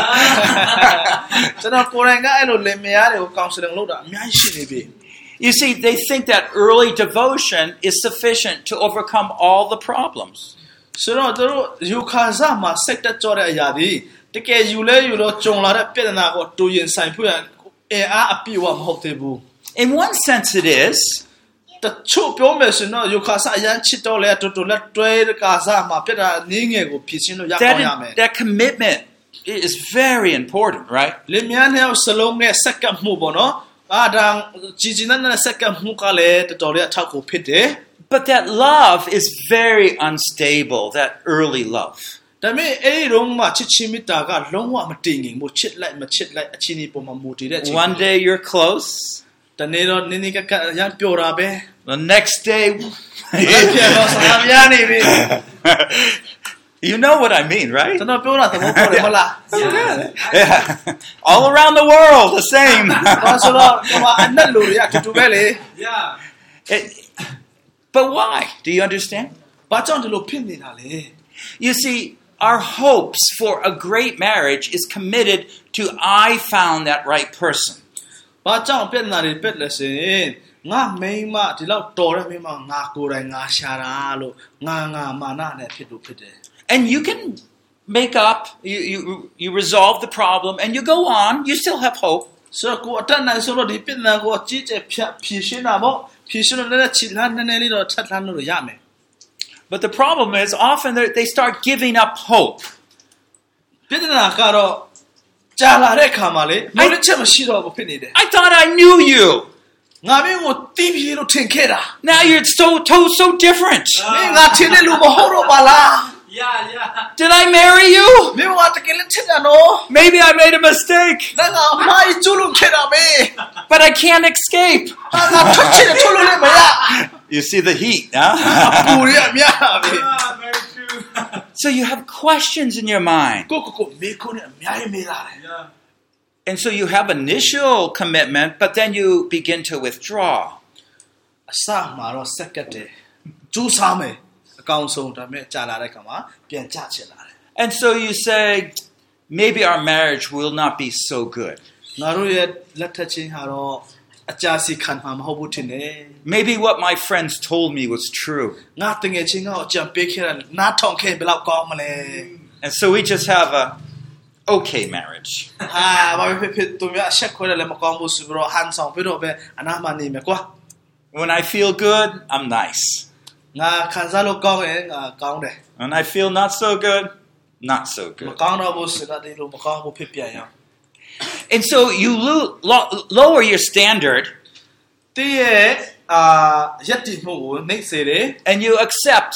ကျွန်တော်ကိုယ်တိုင်ကအဲ့လိုလင်မယားတွေကို counseling လုပ်တာအများကြီးရှိနေပြီ You see, they think that early devotion is sufficient to overcome all the problems. ဆိုတော့သူတို့ယူခါစားမှာစိတ်တက်ကြတဲ့အရာတွေတကယ်ယူလဲယူတော့ကြုံလာတဲ့ပြဿနာကိုတူရင်ဆိုင်ဖို့အားအပြည့်အဝမဟုတ်သေးဘူး In one sense, it is. တချို့ပြောမယ်ဆိုတော့ယူခါစားအရန်ချစ်တော့လဲတူတူလက်တွဲတဲ့ကာစားမှာပြဿနာနည်းငယ်ကိုဖြေရှင်းလို့ရအောင်ရမယ် That commitment is very important, right? လင်မယားနဲ့စလုံးနဲ့စက္ကန့်မှုပေါ့နော်အားဒါကြည်ကြည်နဲ့စက္ကန့်မှုကလည်းတော်တော်လေးအထောက်ကိုဖြစ်တယ် But that love is very unstable, that early love. ဒါပေမဲ့အဲ့ဒီတော့မှချစ်ချင်းမေတ္တာကလုံးဝမတည်ငြိမ်ဘူးချစ်လိုက်မချစ်လိုက်အချင်းဒီပုံမှာမူတည်တဲ့အချင်း One day you're close. တနေ့တော့နင်းနေကရန်ပြောတာပဲ The next day, you know what I mean, right? ကျွန်တော်ပြောတာသဘောပေါက်တယ်မလား Yeah. All around the world, the same. ဘာဆိုတော့ဒီမှာအနက်လူတွေအတူတူပဲလေ But why? Do you understand? ဘာကြောင့်ဒီလိုဖြစ်နေတာလဲ You see, our hopes for a great marriage is committed to I found that right person. ဘာကြောင့်ပြဿနာတွေပြက်လဲဆိုရင်ငါမိန်းမဒီလောက်တော်တဲ့မိန်းမငါကိုယ်တိုင်ငါရှာတာလို့ငါမာနနဲ့ဖြစ်လို့ဖြစ်တယ် And you can make up, you resolve the problem, and you go on. You still have hope. ဆိုတော့ကိုအတက်နိုင်ဆိုတော့ဒီပြဿနာကိုအကြီးကျယ်ဖြေရှင်းတာပေါ့ဖြေရှင်းလို့လည်းချစ်လန်းနည်းနည်းလေးတော့ထပ်ထမ်းလို့ရမယ် But the problem is often they start giving up hope. ပြဿနာကတော့ကြာလာတဲ့ခါမှာလေမျှော်လင့်ချက်မရှိတော့ဘူးဖြစ်နေတယ် I thought I knew you. ငါမင်းကိုတီးပြီးလို့ထင်ခဲ့တာ Now you're so different. မင်းငါထင်တဲ့လူမဟုတ်တော့ပါလား Did I marry you? မင်းကတကယ်လည်းချစ်တာနော် Maybe I made a mistake, ငါမိုင်းကျလို့ခဲ့တာပဲ but I can't escape. ငါထွက်ချင်တယ်ထွက်လို့လည်းမရ You see the heat, huh? ပူရမြတာပဲ So you have questions in your mind. ကိုမေခွန်းနဲ့အများကြီးမေးလာတယ် And so you have initial commitment, but then you begin to withdraw. အစမှာတော့စက္ကတ်တယ်ကျူးစားမယ်အကောင်ဆုံးဒါပေမဲ့ကြာလာတဲ့ခါမှာပြန်ကြချင်လာတယ် And so you say, maybe our marriage will not be so good. ငါတို့ရဲ့လက်ထက်ချင်းဟာတော့အကြာစီခံမှာမဟုတ်ဘူးထင်တယ် Maybe what my friends told me was true. ငါတငယ်ချင်းကအကြံပေးခဲ့တာနားထောင်ခဲ့ဘယ်လောက်ကောင်းမလဲ And so we just have a okay marriage. ဟာဘာဖြစ်သူများအဆက်ခွဲတယ်လည်းမကောင်းဘူးဆိုပြီးတော့ဟန်ဆောင်ပြီးတော့ပဲအနာမနေမယ်ကွာ When I feel good, I'm nice. ငါခံစားလို့ကောင်းရင်ငါကောင်းတယ် When I feel not so good, not so မ good. ကောင်းတော့ဘူးဆိုတာဒီလိုမကောင်းဘူးဖြစ်ပြန်ရော And so you lower your standard တည့်ရဲ့ရက်တည်မှုကိုနှိမ့်စေတယ် and you accept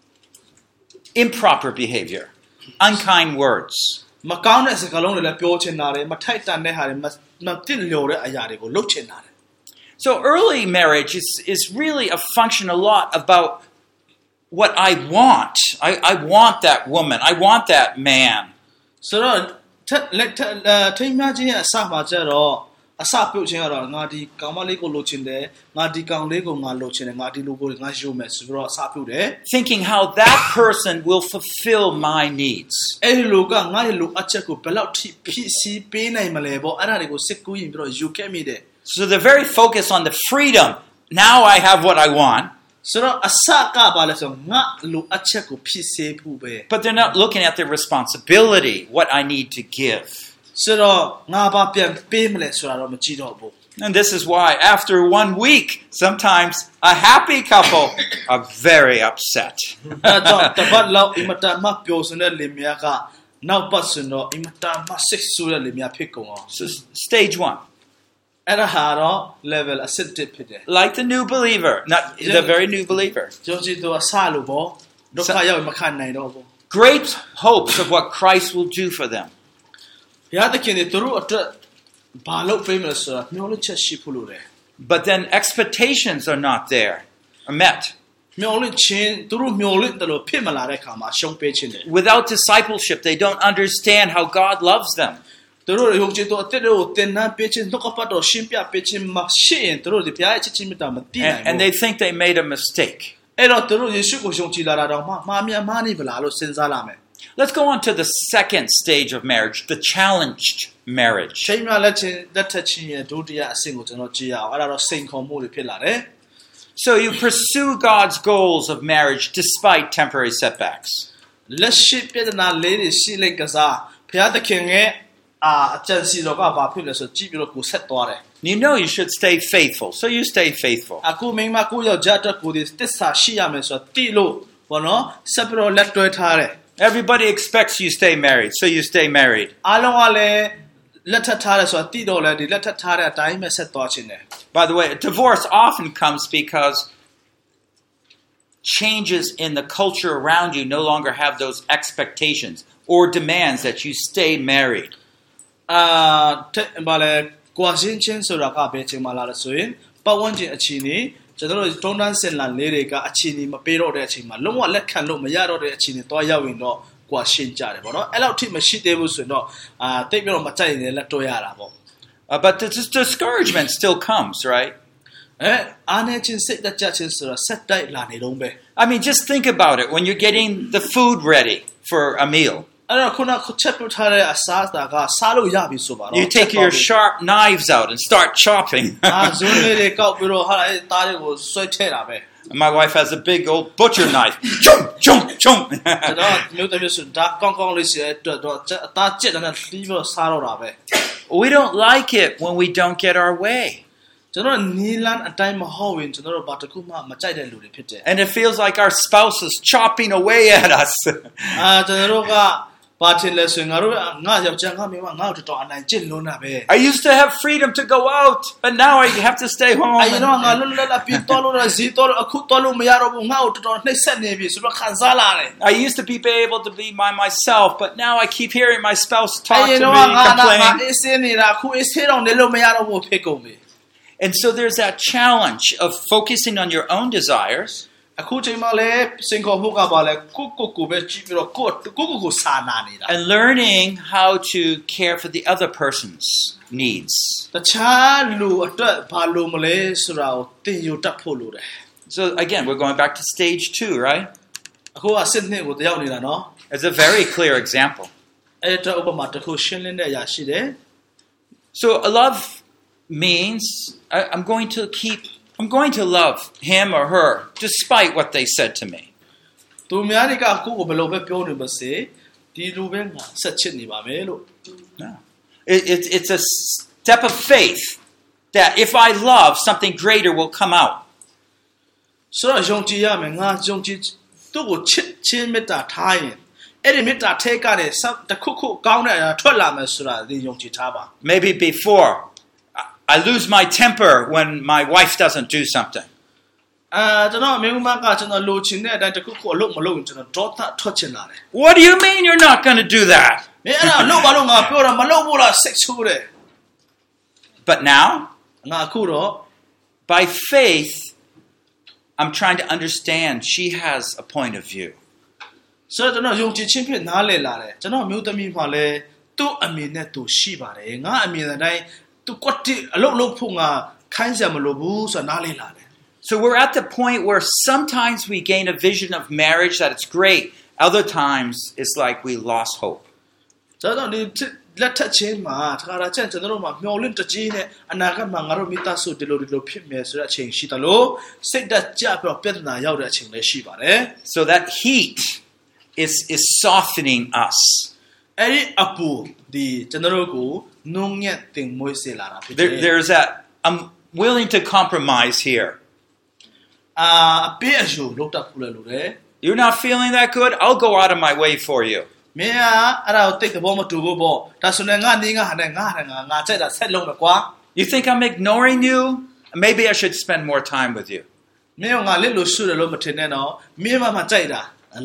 improper behavior, unkind words. မကောင်းတဲ့စကားလုံးတွေလည်းပြောချင်တာတယ်မထိုက်တန်တဲ့ဟာတွေမတင်လျော်တဲ့အရာတွေကိုလုပ်ချင်တာတယ် So early marriage is really a function a lot about what I want. I want that woman. I want that man. ဆိုတော့ထိမ်းများခြင်းရဲ့အစမှာကျတော့အစပြုတ်ခြင်းကတော့ငါဒီကောင်မလေးကိုလိုချင်တယ်ငါဒီကောင်လေးကိုငါလိုချင်တယ်ငါဒီလူကိုငါယူမယ်ဆိုပြီးတော့အစပြုတ်တယ် Thinking how that person will fulfill my needs. အဲ့ဒီလူကငါရဲ့လူအချက်ကိုဘယ်လောက်ထိဖြည့်ဆည်းပေးနိုင်မလဲပေါ့အဲ့ဒါတွေကိုစစ်ကူးရင်ပြီးတော့ယူခဲ့မိတယ် So they're very focused on the freedom. Now I have what I want. ဆိုတော့အစကပါလဲဆိုငါလူအချက်ကိုဖြည့်ဆည်းဖို့ပဲ But they're not looking at their responsibility, what I need to give. ဆိုတော့ငါဘာပြန်ပေးမလဲဆိုတာတော့မကြည့်တော့ဘူး And this is why after 1 week, sometimes a happy couple are very upset. အဲ့တော့တပတ်လောက်အင်မတန်မှပျော်စင်တဲ့လင်မယားကနောက်ပတ်စင်တော့အင်မတန်မှစိတ်ဆူတဲ့လင်မယားဖြစ်ကုန်အောင် So stage 1. အဲ့ဒါဟာတော့ level အဆင့်တစ်ဖြစ်တယ် Like the new believer, not the very new believer. ယုံကြည်သူအဆလို့ပေါ့ဒုက္ခရောက်မခံနိုင်တော့ဘူး great hopes of what Christ will do for them. ဘုရားသခင်တွေသူတို့အတွက်ဘာလုပ်ပေးမလဲဆိုတာမျှော်လင့်ချက်ရှိဖို့လိုတယ် But then expectations are not there, are met. မျှော်လင့်ခြင်းသူတို့မျှော်လင့်တယ်လို့ဖြစ်မလာတဲ့အခါမှာရှုံးပေးခြင်းတယ် Without discipleship, they don't understand how God loves them. သူတို့ယုံကြည်တော်အသက်တွေကိုသင်တန်းပေးခြင်းနှုတ်ကပတ်တော်ရှင်းပြပေးခြင်းမရှိရင်သူတို့ဒီဘုရားရဲ့ချစ်ခြင်းမေတ္တာမသိနိုင်ဘူး And they think they made a mistake. အဲ့တော့သူတို့ယေရှုကိုယုံကြည်လာတာတော့မှားမြတ်မှားနေဗလားလို့စဉ်းစားလာမယ် Let's go on to the second stage of marriage, the challenged marriage. ချိန်မြလက်ထက်ချင်းရဲ့ဒုတိယအဆင့်ကိုကျွန်တော်ကြည့်ရအောင်အဲ့ဒါတော့စိန်ခေါ်မှုတွေဖြစ်လာတယ် So you pursue God's goals of marriage despite temporary setbacks. လက်ရှိပြဿနာလေးတွေရှိလိုက်ကစားဘုရားသခင်ရဲ့အကြံစီတော်ကဘာဖြစ်လဲဆိုကြည့်ပြီးတော့ကိုဆက်သွားတယ် You know you should stay faithful, so you stay faithful. အခုမိန်းမကိုယောက်ျားအတွက်ကိုဒီတစ္ဆာရှိရမယ်ဆိုတော့တိလို့ဘောနော်ဆက်ပြီးတော့လက်တွဲထားတယ် Everybody expects you stay married, so you stay married. အားလုံးကလည်းလက်ထပ်ထားတယ်ဆိုတော့တိတော့လည်းဒီလက်ထပ်ထားတဲ့အတိုင်းပဲဆက်သွားခြင်းတယ် By the way, divorce often comes because changes in the culture around you no longer have those expectations or demands that you stay married. ဘာလဲကွာရှင်းချင်းဆိုတာကဘယ်ချိန်မှလာလဲဆိုရင်ပတ်ဝန်းကျင်အခြေအနေကျွန်တော်တို့တုံးတန်းစင်လာလေးတွေကအခြေအနေမပေးတော့တဲ့အချိန်မှာလုံးဝလက်ခံလို့မရတော့တဲ့အခြေအနေတော့ရောက်ရင်တော့ကွာရှင်းကြတယ်ပေါ့နော်အဲ့လောက်ထိမရှိသေးဘူးဆိုရင်တော့တိတ်ပြီးတော့မကြိုက်ရင်လက်တွဲရတာပေါ့ But the discouragement still comes, right? အားနေချင်းစိတ်တကြချင်းဆိုတာဆက်တိုက်လာနေတော့ပဲ I mean, just think about it. When you're getting the food ready for a meal, အဲ့တော့ခုနကချက်ပြထားတဲ့အစားအစာကစားလို့ရပြီဆိုပါတော့ you take your sharp knives out and start chopping. ဇွန်းလေးတွေကောက်ပြီးတော့ဟာအဲ့သားတွေကိုဆွဲထည့်တာပဲ My wife has a big old butcher knife. Chum, chum, chum. တော့မြို့တမျိုးဆိုဒါကောင်းကောင်းလေးစီတော့အသားကျက်တဲ့လှီးပြီးတော့စားတော့တာပဲ We don't like it when we don't get our way. ကျွန်တော်နီလန်အတိုင်းမဟုတ်ရင်ကျွန်တော်တို့ဘာတစ်ခုမှမကြိုက်တဲ့လူတွေဖြစ်တယ် And it feels like our spouse is chopping away at us. ကျွန်တော်တို့ကဘာထင်လဲဆိုရင်ငါယောက်ျားငါမိန်းမငါ့ကိုတော်အနိုင်ကျင့်လွန်းတာပဲ I used to have freedom to go out, but now I have to stay home. အဲ့တော့ငါလွတ်လပ်ပြီးတော်လို့ဇီတော်အခုတော်လို့မရတော့ဘူးငါ့ကိုတော်နှိမ့်ဆက်နေပြီဆိုတော့ခံစားလာတယ် I used to be able to be by myself, but now I keep hearing my spouse talk to အဲ့ me တော့ငါ complain. အေးစင်းနေတာအခုအေးဆေးတော့နေလို့မရတော့ဘူးဖြစ်ကုန်ပြီ And so there's that challenge of focusing on your own desires အခုချိန်မှလည်းစင်ခေါ်မှုကပါလဲကိုပဲကြည့်ပြီးတော့ကိုစာနာနေတာ and learning how to care for the other person's needs. တခြားလူအတွက်ဘာလို့မလဲဆိုတာကိုသင်ယူတတ်ဖို့လိုတယ် So again, we're going back to stage 2, right? အခုအစစ်နှစ်ကိုတယောက်နေတာနော် It's a very clear example. အဲ့တော့ဥပမာတစ်ခုရှင်းလင်းတဲ့အရာရှိတယ် So a love means I'm going to love him or her despite what they said to me. သူများတွေကအခုကိုဘယ်လိုပဲပြောနေပါစေဒီလူပဲငါဆက်ချစ်နေပါမယ်လို့ No. It's a step of faith that if I love, something greater will come out. ဆိုတော့ယုံကြည်ရမယ်ငါယုံကြည်သူ့ကိုချစ်ချင်းမေတ္တာထားရင်အဲ့ဒီမေတ္တာထဲကနေတခုခုကောင်းတဲ့အရာထွက်လာမယ်ဆိုတာဒီယုံကြည်ထားပါ Maybe before I lose my temper when my wife doesn't do something. ကျွန်တော်မိန်းမကကျွန်တော်လိုချင်တဲ့အတိုင်းတခုခုအလုပ်မလုပ်ရင်ကျွန်တော်ဒေါသထွက်ချင်လာတယ် What do you mean you're not going to do that? မင်းအဲ့ဒါလုပ်ပါလို့ငါပြောတာမလုပ်ဘူးလားစိတ်ဆိုးတယ် But now, ငါအခုတော့ by faith, I'm trying to understand she has a point of view. ဆိုတော့ကျွန်တော်ယုံကြည်ခြင်းဖြင့်နားလည်လာတယ်ကျွန်တော်မျိုးသမီးမှလည်းသူ့အမြင်နဲ့သူရှိပါတယ်ငါအမြင်တိုင်းသူကွက်တိအလုပ်ဖို့ငါခိုင်းစရာမလိုဘူးဆိုတာနားလည်လာတယ် So we're at the point where sometimes we gain a vision of marriage that it's great. Other times it's like we lost hope. ကျွန်တော်ဒီလက်ထက်ချင်းမှာတခါတည်းကျွန်တော်တို့မှာမျောလင့်တကြီးနဲ့အနာဂတ်မှာငါတို့မိသားစုဒီလိုဖြစ်မယ်ဆိုတဲ့အချိန်ရှိတယ်လို့စိတ်ဓာတ်ကြပြီးတော့ပြဿနာရောက်တဲ့အချိန်လည်းရှိပါတယ် So that heat is softening us. အဲ့ဒီအပူဒီကျွန်တော်တို့ကိုနှုံးညက်တင်မွေးစေလာတာဖြစ်တယ် There's that I'm willing to compromise here. အပေးအယူလုပ်တတ်ဖို့လည်းလိုတယ် You're not feeling that good? I'll go out of my way for you. မင်းအဲ့ဒါကိုတိတ်တဘောမတူဘူးပေါ့ဒါဆိုရင်ငါနေငါဟာနဲ့ငါကြိုက်တာဆက်လုံးမယ်ကွာ You think I'm ignoring you? Maybe I should spend more time with you. မင်းကငါလက်လို့ရှုတယ်လို့မထင်နဲ့တော့မင်းမကြိုက်တာအလုံး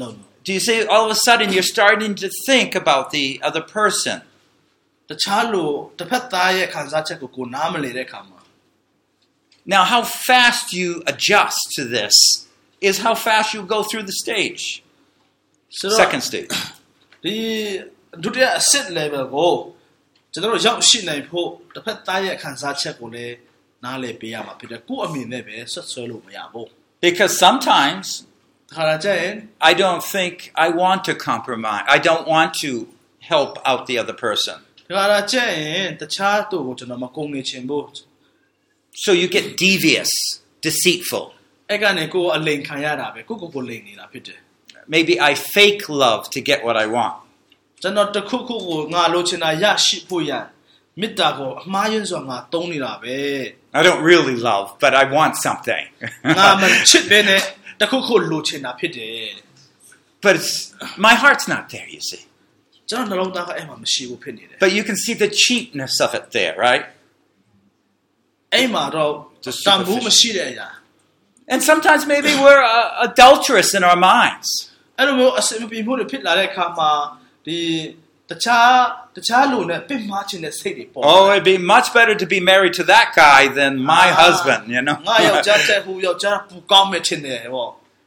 Do you see, all of a sudden you're starting to think about the other person. တခြားလူတစ်ဖက်သားရဲ့ခံစားချက်ကိုနားမလည်တဲ့အခါမှာ Now, how fast you adjust to this is how fast you go through the stage. Second stage. ဒီဒုတိယအဆင့် level ကိုကျွန်တော်တို့ရောက်ရှိနိုင်ဖို့တစ်ဖက်သားရဲ့ခံစားချက်ကိုလည်းနားလည်ပေးရမှာဖြစ်တယ်ကိုယ့်အမြင်နဲ့ပဲဆက်ဆွဲလို့မရဘူး Because sometimes ခါလာကျရင် I don't think I want to compromise. I don't want to help out the other person. ခါလာကျရင်တခြားသူကိုကျွန်တော်မကုံနေချင်ဘူး So you get devious, deceitful. အဲ့ကနေကိုယ်အလိန်ခံရတာပဲကိုလိန်နေတာဖြစ်တယ် Maybe I fake love to get what I want. ကျွန်တော်တခုခုကိုငါလိုချင်တာရရှိဖို့ရမေတ္တာကိုအမှားယွင်းစွာငါသုံးနေတာပဲ I don't really love, but I want something. ငါမချစ်ဘဲနဲ့တခုခုလိုချင်တာဖြစ်တယ် But my heart's not there, you see. ကျွန်တော်နှလုံးသားကအဲ့မှာမရှိဘူးဖြစ်နေတယ် But you can see the cheapness of it there, right? အဲ့မှာတော့တန်ဖိုးမရှိတဲ့အရာ And sometimes maybe we're adulterous in our minds. အဲ့လိုမျိုးအစမပြေမှုတွေဖြစ်လာတဲ့အခါမှာဒီတခြားလူနဲ့ပြစ်မှားခြင်းတဲ့စိတ်တွေပေါ် Oh, it'd be much better to be married to that guy than my husband, you know. ငါယောက်ျားချက်ဟူယောက်ျားပူကောင်းမဲ့ခြင်းတယ်ဟော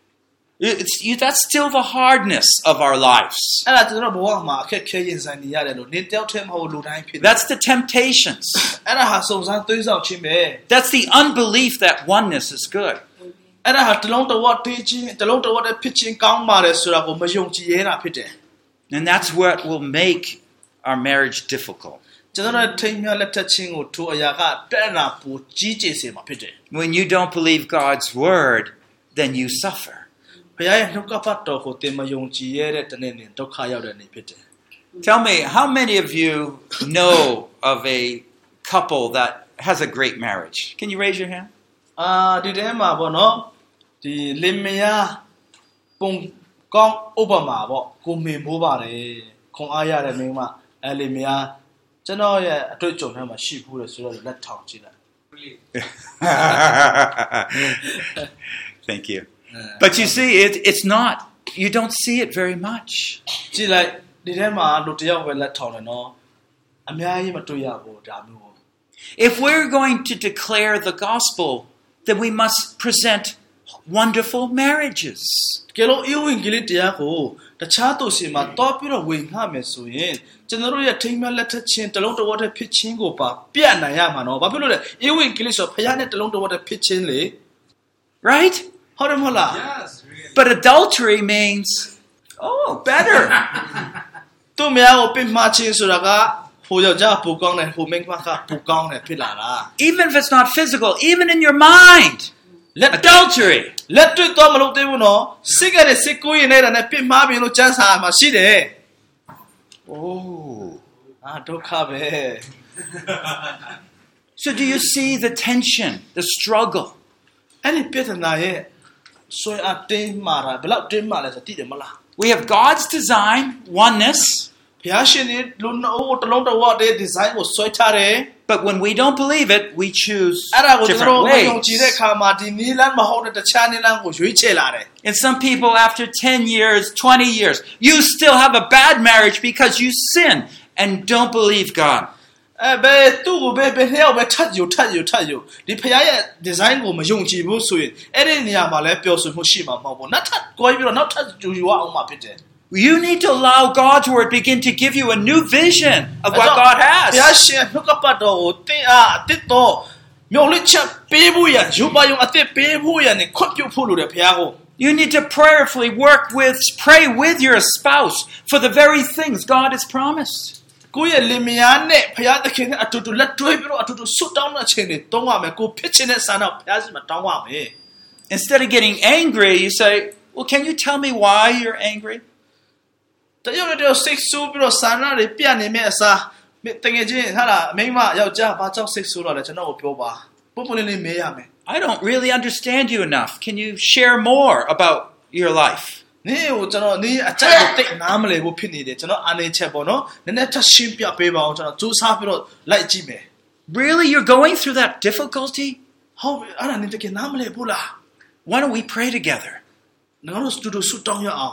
That's still the hardness of our lives. အဲ့ဒါကျွန်တော်ဘဝမှာအခက်ခဲရင်ဆိုင်နေရတယ်လို့နေတယောက်တည်းမဟုတ်လူတိုင်းဖြစ်တယ် That's the temptations. အဲ့ဒါဟာစုံစမ်းသွေးဆောင်ခြင်းပဲ That's the unbelief that oneness is good. အဲ့ဒါဟာတလုံးတစ်ဝတ်တေးခြင်းတလုံးတစ်ဝတ်တဲ့ဖြစ်ခြင်းကောင်းပါတယ်ဆိုတာကိုမယုံကြည်ရတာဖြစ်တယ် And that's what will make our marriage difficult. ကျွန်တော်ထိမ်းမြလက်ထက်ခြင်းကိုထိုအရာကတဲ့နာပူကြီးကျယ်စေမှာဖြစ်တယ် When you don't believe God's word, then you suffer. ဘုရားရဲ့နှုတ်ကပတ်တော်ကိုသင်မယုံကြည်ရတဲ့တနေ့နေ့ဒုက္ခရောက်တဲ့နေ့ဖြစ်တယ် Tell me, how many of you know of a couple that has a great marriage? Can you raise your hand? ဒီထဲမှာပေါ့နော်ဒီလင်မယားပုံကောင်းဥပမာပေါ့ကိုမင်မိုးပါတယ်ခွန်အားရတဲ့မိန်းမလင်မယားကျွန်တော်ရဲ့အတွေ့အကြုံထဲမှာရှိဘူးလေဆိုတော့လက်ထောင်ကြည့်လိုက် Thank you. But you see, it's not, you don't see it very much. ကြည့်လိုက်ဒီထဲမှာလူတစ်ယောက်ပဲလက်ထောင်တယ်နော်အများကြီးမတွေ့ရဘူးဒါမျိုး If we're going to declare the gospel, then we must present wonderful marriages. ကဲလို့ဧဝံဂေလိတရားကိုတခြားသူစီမှာတောပြီးတော့ဝင်ငှမယ်ဆိုရင်ကျွန်တော်တို့ရဲ့ထိမ်းမြလက်ထက်ချင်းတလုံးတစ်ဝတ်တဲ့ဖြစ်ချင်းကိုပါပြတ်နိုင်ရမှာနော်ဘာဖြစ်လို့လဲဧဝံဂေလိဆိုဖခင်နဲ့တလုံးတစ်ဝတ်တဲ့ဖြစ်ချင်းလေ Right? ဟုတ်တယ်မဟုတ်လား Yes. But adultery means, oh, better. သူများကိုပြစ်မှားခြင်းဆိုတာကဟိုယောက်ျားပူကောင်းတယ်ဟိုမိန်းမကပူကောင်းတယ်ဖြစ်လာတာ Even if it's not physical, even in your mind. Adultery. လက်တွေ့တော့မလုပ်သေးဘူးနော်စိတ်ကလည်းစိတ်ကိုယ်ရင်နဲ့ပြစ်မှားပြီလို့စမ်းစာမှာရှိတယ် Oh. ဒုက္ခပဲ So do you see the tension, the struggle? အဲ့ဒီပြဿနာရဲ့ဆွဲအတင်းမာတာဘယ်လောက်တင်းမာလဲဆိုသိတယ်မလား We have God's design, oneness, ဘုရားရှင်ရဲ့လူနှုတ်တလုံးတစ်ဝတ်တဲ့ design ကိုဆွဲထားတယ် but when we don't believe it, we choose အဲ့ဒါကိုကျွန်တော် different တို့မယုံကြည်တဲ့ ways. အခါမှာဒီနီလန်းမဟုတ်တဲ့တခြားနီလန်းကိုရွေးချယ်လာတယ် And some people, after 10 years, 20 years, you still have a bad marriage because you sin and don't believe God. ဘယ်သူ့ကိုဘယ်ဟဲ့ဘယ်ထပ်ယူဒီဖခင်ရဲ့ design ကိုမယုံကြည်ဘူးဆိုရင်အဲ့ဒီနေရာမှာလည်းပျော်ရွှင်မှုရှိမှာမဟုတ်ဘူးနောက်ထပ်ကိုပြီးတော့နောက်ထပ်ယူအောင်မှာဖြစ်တယ် You need to allow God's word begin to give you a new vision of what God ဘုရား has. ရှင်နှုတ်ကပတ်တော်ကိုသင်အားအတစ်တော်မျိုးလက်ချက်ပေးဖို့ရယူပါယုံအသက်ပေးဖို့ရနဲ့ခွင့်ပြုဖို့လိုတယ်ဘုရားကို You need to prayerfully pray with your spouse for the very things God has promised. ကိုယ့်ရဲ့လင်မယားနဲ့ဘုရားသခင်နဲ့အတူတူလက်တွဲပြီးတော့အတူတူဆုတောင်းတဲ့အချိန်တွေတောင်းရမယ်ကိုဖြစ်ခြင်းနဲ့ဆန္ဒဘုရားရှင်မှာတောင်းရမယ် Instead of getting angry, you say, well, can you tell me why you're angry? တယောက်နဲ့တယောက်စိတ်ဆိုးပြီးတော့ဆန္ဒတွေပြနေမဲ့အစားတကယ်ချင်းဟာလားမိန်းမယောက်ျားဘာကြောင့်စိတ်ဆိုးတော့လဲကျွန်တော်ကိုပြောပါပုံပုံလေးလေးမေးရမယ် I don't really understand you enough. Can you share more about your life? နင်းကိုကျွန်တော်နင်းအကြိုက်ကိုတိတ်နားမလည်ဘူးဖြစ်နေတယ်ကျွန်တော်အနေချက်ပေါ့နော်နည်းနည်းထပ်ရှင်းပြပေးပါအောင်ကျွန်တော်စူးစမ်းပြီးတော့လိုက်ကြည့်မယ် Really? You're going through that difficulty? ဟုတ်အဲ့ဒါနင်းတကယ်နားမလည်ဘူးလား Why don't we pray together? ငါတို့စတူဒီဆုတောင်းရအောင်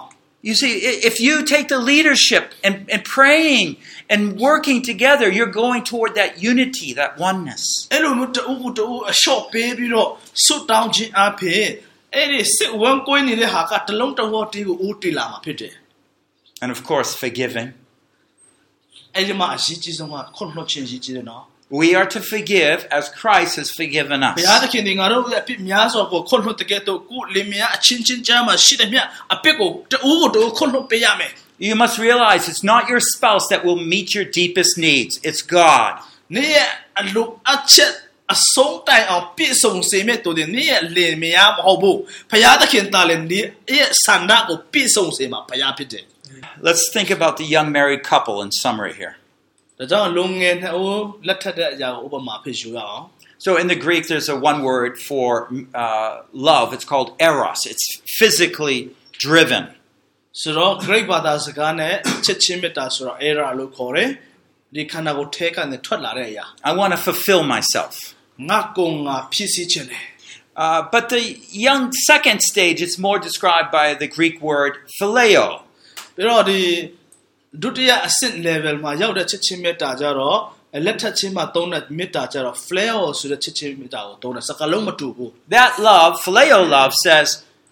You see, if you take the leadership and praying and working together, you're going toward that unity, that oneness. အဲ့လိုမျိုးတူအလျှော့ပေးပြီးတော့ဆွတ်တောင်းခြင်းအပြင်အဲ့ဒီစစ်ဝမ်းကွင်းနေတဲ့ဟာကတလုံးတစ်ဝတ်တီးကိုဦးတည်လာမှာဖြစ်တယ် And of course, forgiving. အဲ့ဒီမှာအရေးကြီးဆုံးကခွင့်လွှတ်ခြင်းရှိတယ်နော် We are to forgive as Christ has forgiven ဘုရား us. သခင်ငါတို့ရဲ့အပြစ်များစွာကိုခွင့်လွှတ်တဲ့ကဲ့သို့ကိုလင်မယားအချင်းချင်းကြားမှာရှိတဲ့မြတ်အပြစ်ကိုတူခွင့်လွှတ်ပေးရမယ် You must realize it's not your spouse that will meet your deepest needs. It's God. နေ့ရဲ့အလိုအချက်အဆုံးတိုင်အောင်ပြည့်စုံစေမဲ့တူတဲ့နေ့ရဲ့လင်မယားမဟုတ်ဘူးဘုရားသခင်တာလည်းနေ့ရဲ့ဆန္ဒကိုပြည့်စုံစေမှာဘုရားဖြစ်တယ် Let's think about the young married couple in summary here. ဒါကြောင့်လုံငယ်နှစ်ဦးလက်ထပ်တဲ့အရာကိုဥပမာဖြစ်ယူရအောင် So in the Greek, there's a one word for love. It's called eros. It's physically driven. ဆိုတော့ great ဘာသာစကားနဲ့ချစ်ချင်းမေတ္တာဆိုတော့ era လို့ခေါ်တယ်ဒီခန္ဓာကိုယ်ထဲကနေထွက်လာတဲ့အရာ I want to fulfill myself. ငါကိုယ်ငါဖြစ်စီခြင်းတယ် But the young second stage, it's more described by the Greek word phileo. ပြီးတော့ဒီဒုတိယအဆင့် level မှာရောက်တဲ့ချစ်ချင်းမေတ္တာကြတော့လက်ထပ်ချင်းမှာသုံးတဲ့မေတ္တာကြတော့ flare ဆိုတဲ့ချစ်ချင်းမေတ္တာကိုသုံးတယ်စကားလုံးမတူဘူး That love, phileo love, says,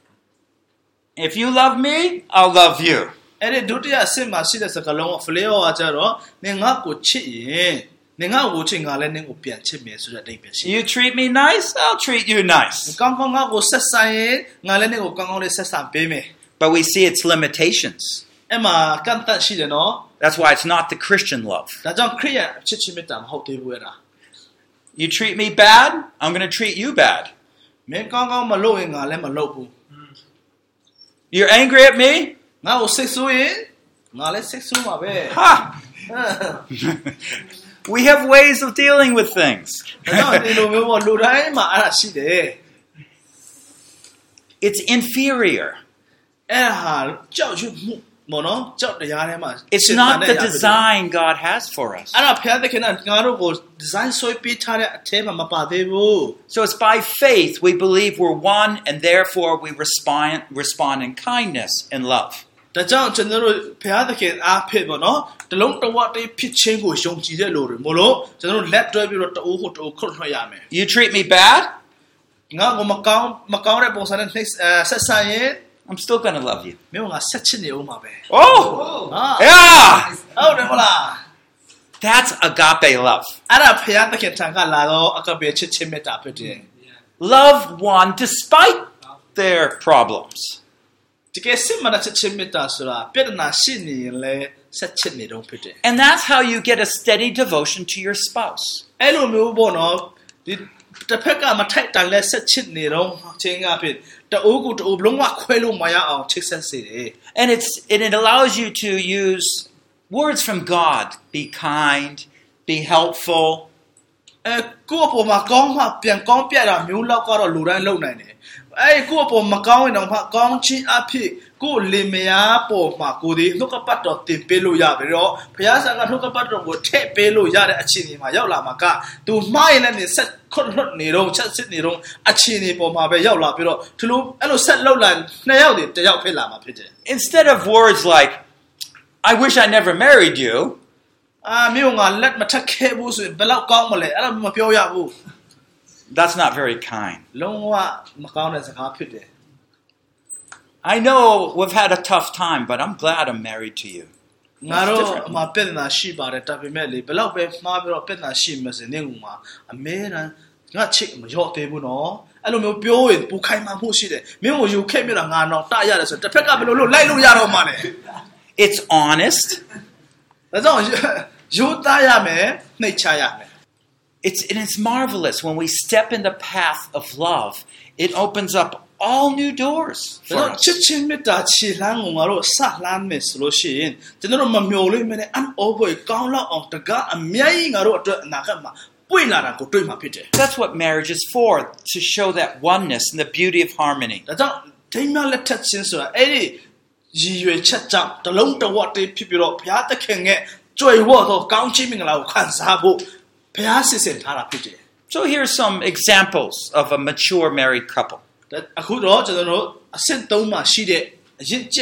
if you love me, I'll love you. အဲ့ဒီဒုတိယအဆင့်မှာရှိတဲ့စကားလုံးက flare ကကြတော့နင်ငါကိုချစ်ရင်နင်ငါကိုချစ်ငါလည်းနင်ကိုပြန်ချစ်မယ်ဆိုတဲ့အဓိပ္ပာယ်ရှိတယ် You treat me nice, I'll treat you nice. ကောင်းကောင်းငါကိုဆက်ဆံရင်ငါလည်းနင်ကိုကောင်းကောင်းလေးဆက်ဆံပေးမယ် But we see its limitations. အဲ့မှာကန့်သတ်ရှိတယ်နော် That's why it's not the Christian love. ဒါကြောင့်ခရစ်ယာန်ချစ်ချင်းမေတ္တာမဟုတ်သေးဘူးအဲ့ဒါ You treat me bad, I'm going to treat you bad. မင်းကောင်းကောင်းမလုပ်ရင်ငါလည်းမလုပ်ဘူး You're angry at me? ငါ့ကိုစိတ်ဆိုးရင်ငါလည်းစိတ်ဆိုးမှာပဲ Ha! We have ways of dealing with things. ဒါကြောင့်ဒီလိုမျိုးပေါ့လူတိုင်းမှာအဲ့ဒါရှိတယ် It's inferior. အဲ့ဟာကြောက်ရွံ့မှုပေါ့နော်ကြောက်တရားထဲမှာ It's not the design God has for us. အဲ့ဒါဖျားသခင်ကငါတို့ကို design ဆွဲပေးထားတဲ့အထဲမှာမပါသေးဘူး So it's by faith we believe we're one and therefore we respond in kindness and love. ဒါကြောင့်ကျွန်တော်တို့ဖျားသခင်အားဖြင့်ပေါ့နော်တလုံးတဝတ်တိဖြစ်ခြင်းကိုယုံကြည်တဲ့လူတွေမို့လို့ကျွန်တော်တို့လက်တွဲပြီးတော့တူဟုတ်တူခွတ်ထွက်ရမယ် You treat me bad, ငါကိုမကောင်းတဲ့ပုံစံနဲ့ဆက်ဆံရင် I'm still going to love you. မင်းကဆက်ချစ်နေဦးမှာပဲ Oh! Yeah! ဟုတ်တယ်မလား That's agape love. အဲ့ဒါဖျားသခင်ထံကလာတော့အကပဲချစ်ချင်းမေတ္တာဖြစ်တယ် Love one despite their problems. တကယ်စစ်မှန်တဲ့ချစ်ချင်းမေတ္တာဆိုတာပြဿနာရှိနေရင်လည်းဆက်ချစ်နေတော့ဖြစ်တယ် And that's how you get a steady devotion to your spouse. အဲ့လိုမျိုးပေါ့နော်ဒီတစ်ဖက်ကမထိုက်တန်လဲဆက်ချစ်နေတော့ချင်းကဖြစ်တူကိုတူလုံးဝခွဲလို့မရအောင်ချစ်ဆက်စေတယ် And it allows you to use words from God. Be kind, be helpful. ကိုယ့်အပေါ်မှာကောင်းမှပြန်ကောင်းပြတာမျိုးလောက်ကတော့လူတိုင်းလုပ်နိုင်တယ်အဲ့ကိုယ့်အပေါ်မကောင်းရင်တော့မှကောင်းချင်းအဖြစ်ကိုယ်လင်မယားပေါ်မှာကိုယ်ဒီနှုတ်ကပတ်တော်တင်ပေးလို့ရပြီတော့ဘုရားဆရာကနှုတ်ကပတ်တော်ကိုထည့်ပေးလို့ရတဲ့အခြေအနေမှာရောက်လာမှာကသူမှားရင်လည်းဆက်ခွတ်လွတ်နေတော့ချက်စစ်နေတော့အခြေအနေပေါ်မှာပဲရောက်လာပြီးတော့ဒီလိုအဲ့လိုဆက်လောက်လာနှစ်ယောက်တည်းတစ်ယောက်ဖြစ်လာမှာဖြစ်တယ် Instead of words like, I wish I never married you, မြို့ငါလက်မထက်ခဲ့ဘူးဆိုရင်ဘယ်လောက်ကောင်းမလဲအဲ့ဒါမပြောရဘူး that's not very kind. လုံးဝမကောင်းတဲ့စကားဖြစ်တယ် I know we've had a tough time, but I'm glad I'm married to you. ငါတို့အမှာပြဿနာရှိပါတယ်ဒါပေမဲ့လေဘယ်လောက်ပဲမှားပြီးတော့ပြဿနာရှိမှစနေငူမှာအမဲတမ်းငါချစ်မရော့သေးဘူးနော်အဲ့လိုမျိုးပြောရင်ပူခိုင်မှမှုရှိတယ်မင်းကိုယူခဲ့မြတာငါတော့တရတယ်ဆိုတစ်ဖက်ကဘယ်လိုလုပ်လိုက်လို့ရတော့မှလဲ It's honest. ဒါကြောင့်ယူသားရမယ်နှိတ်ချရမယ် It's marvelous when we step in the path of love. It opens up all new doors for ဒါ us. ချစ်ချင်းမေတ္တာခြေလှမ်းကိုငါတို့စလှမ်းမယ်ဆိုလို့ရှိရင်ကျွန်တော်တို့မမျှော်လင့်မနဲ့အန်အောဘွေကောင်းလောက်အောင်တကားအများကြီးငါတို့အတွက်အနာဂတ်မှာပွင့်လာတာကိုတွေ့မှာဖြစ်တယ် That's what marriage is for, to show that oneness and the beauty of harmony. ဒါကြောင့်ဒိမ်းမလက်ထက်ချင်းဆိုတာအဲ့ဒီရည်ရွယ်ချက်ကြောင့်တလုံးတဝတ်တေးဖြစ်ပြီးတော့ဘုရားသခင်ရဲ့ကြွယ်ဝသောကောင်းချီးမင်္ဂလာကိုခံစားဖို့ဘုရားစီစဉ်ထားတာဖြစ်တယ် So here's some examples of a mature married couple. အခုတော့ကျွန်တော်တို့အဆင့်3မှာရှိတဲ့အရင်ကျက်တဲ့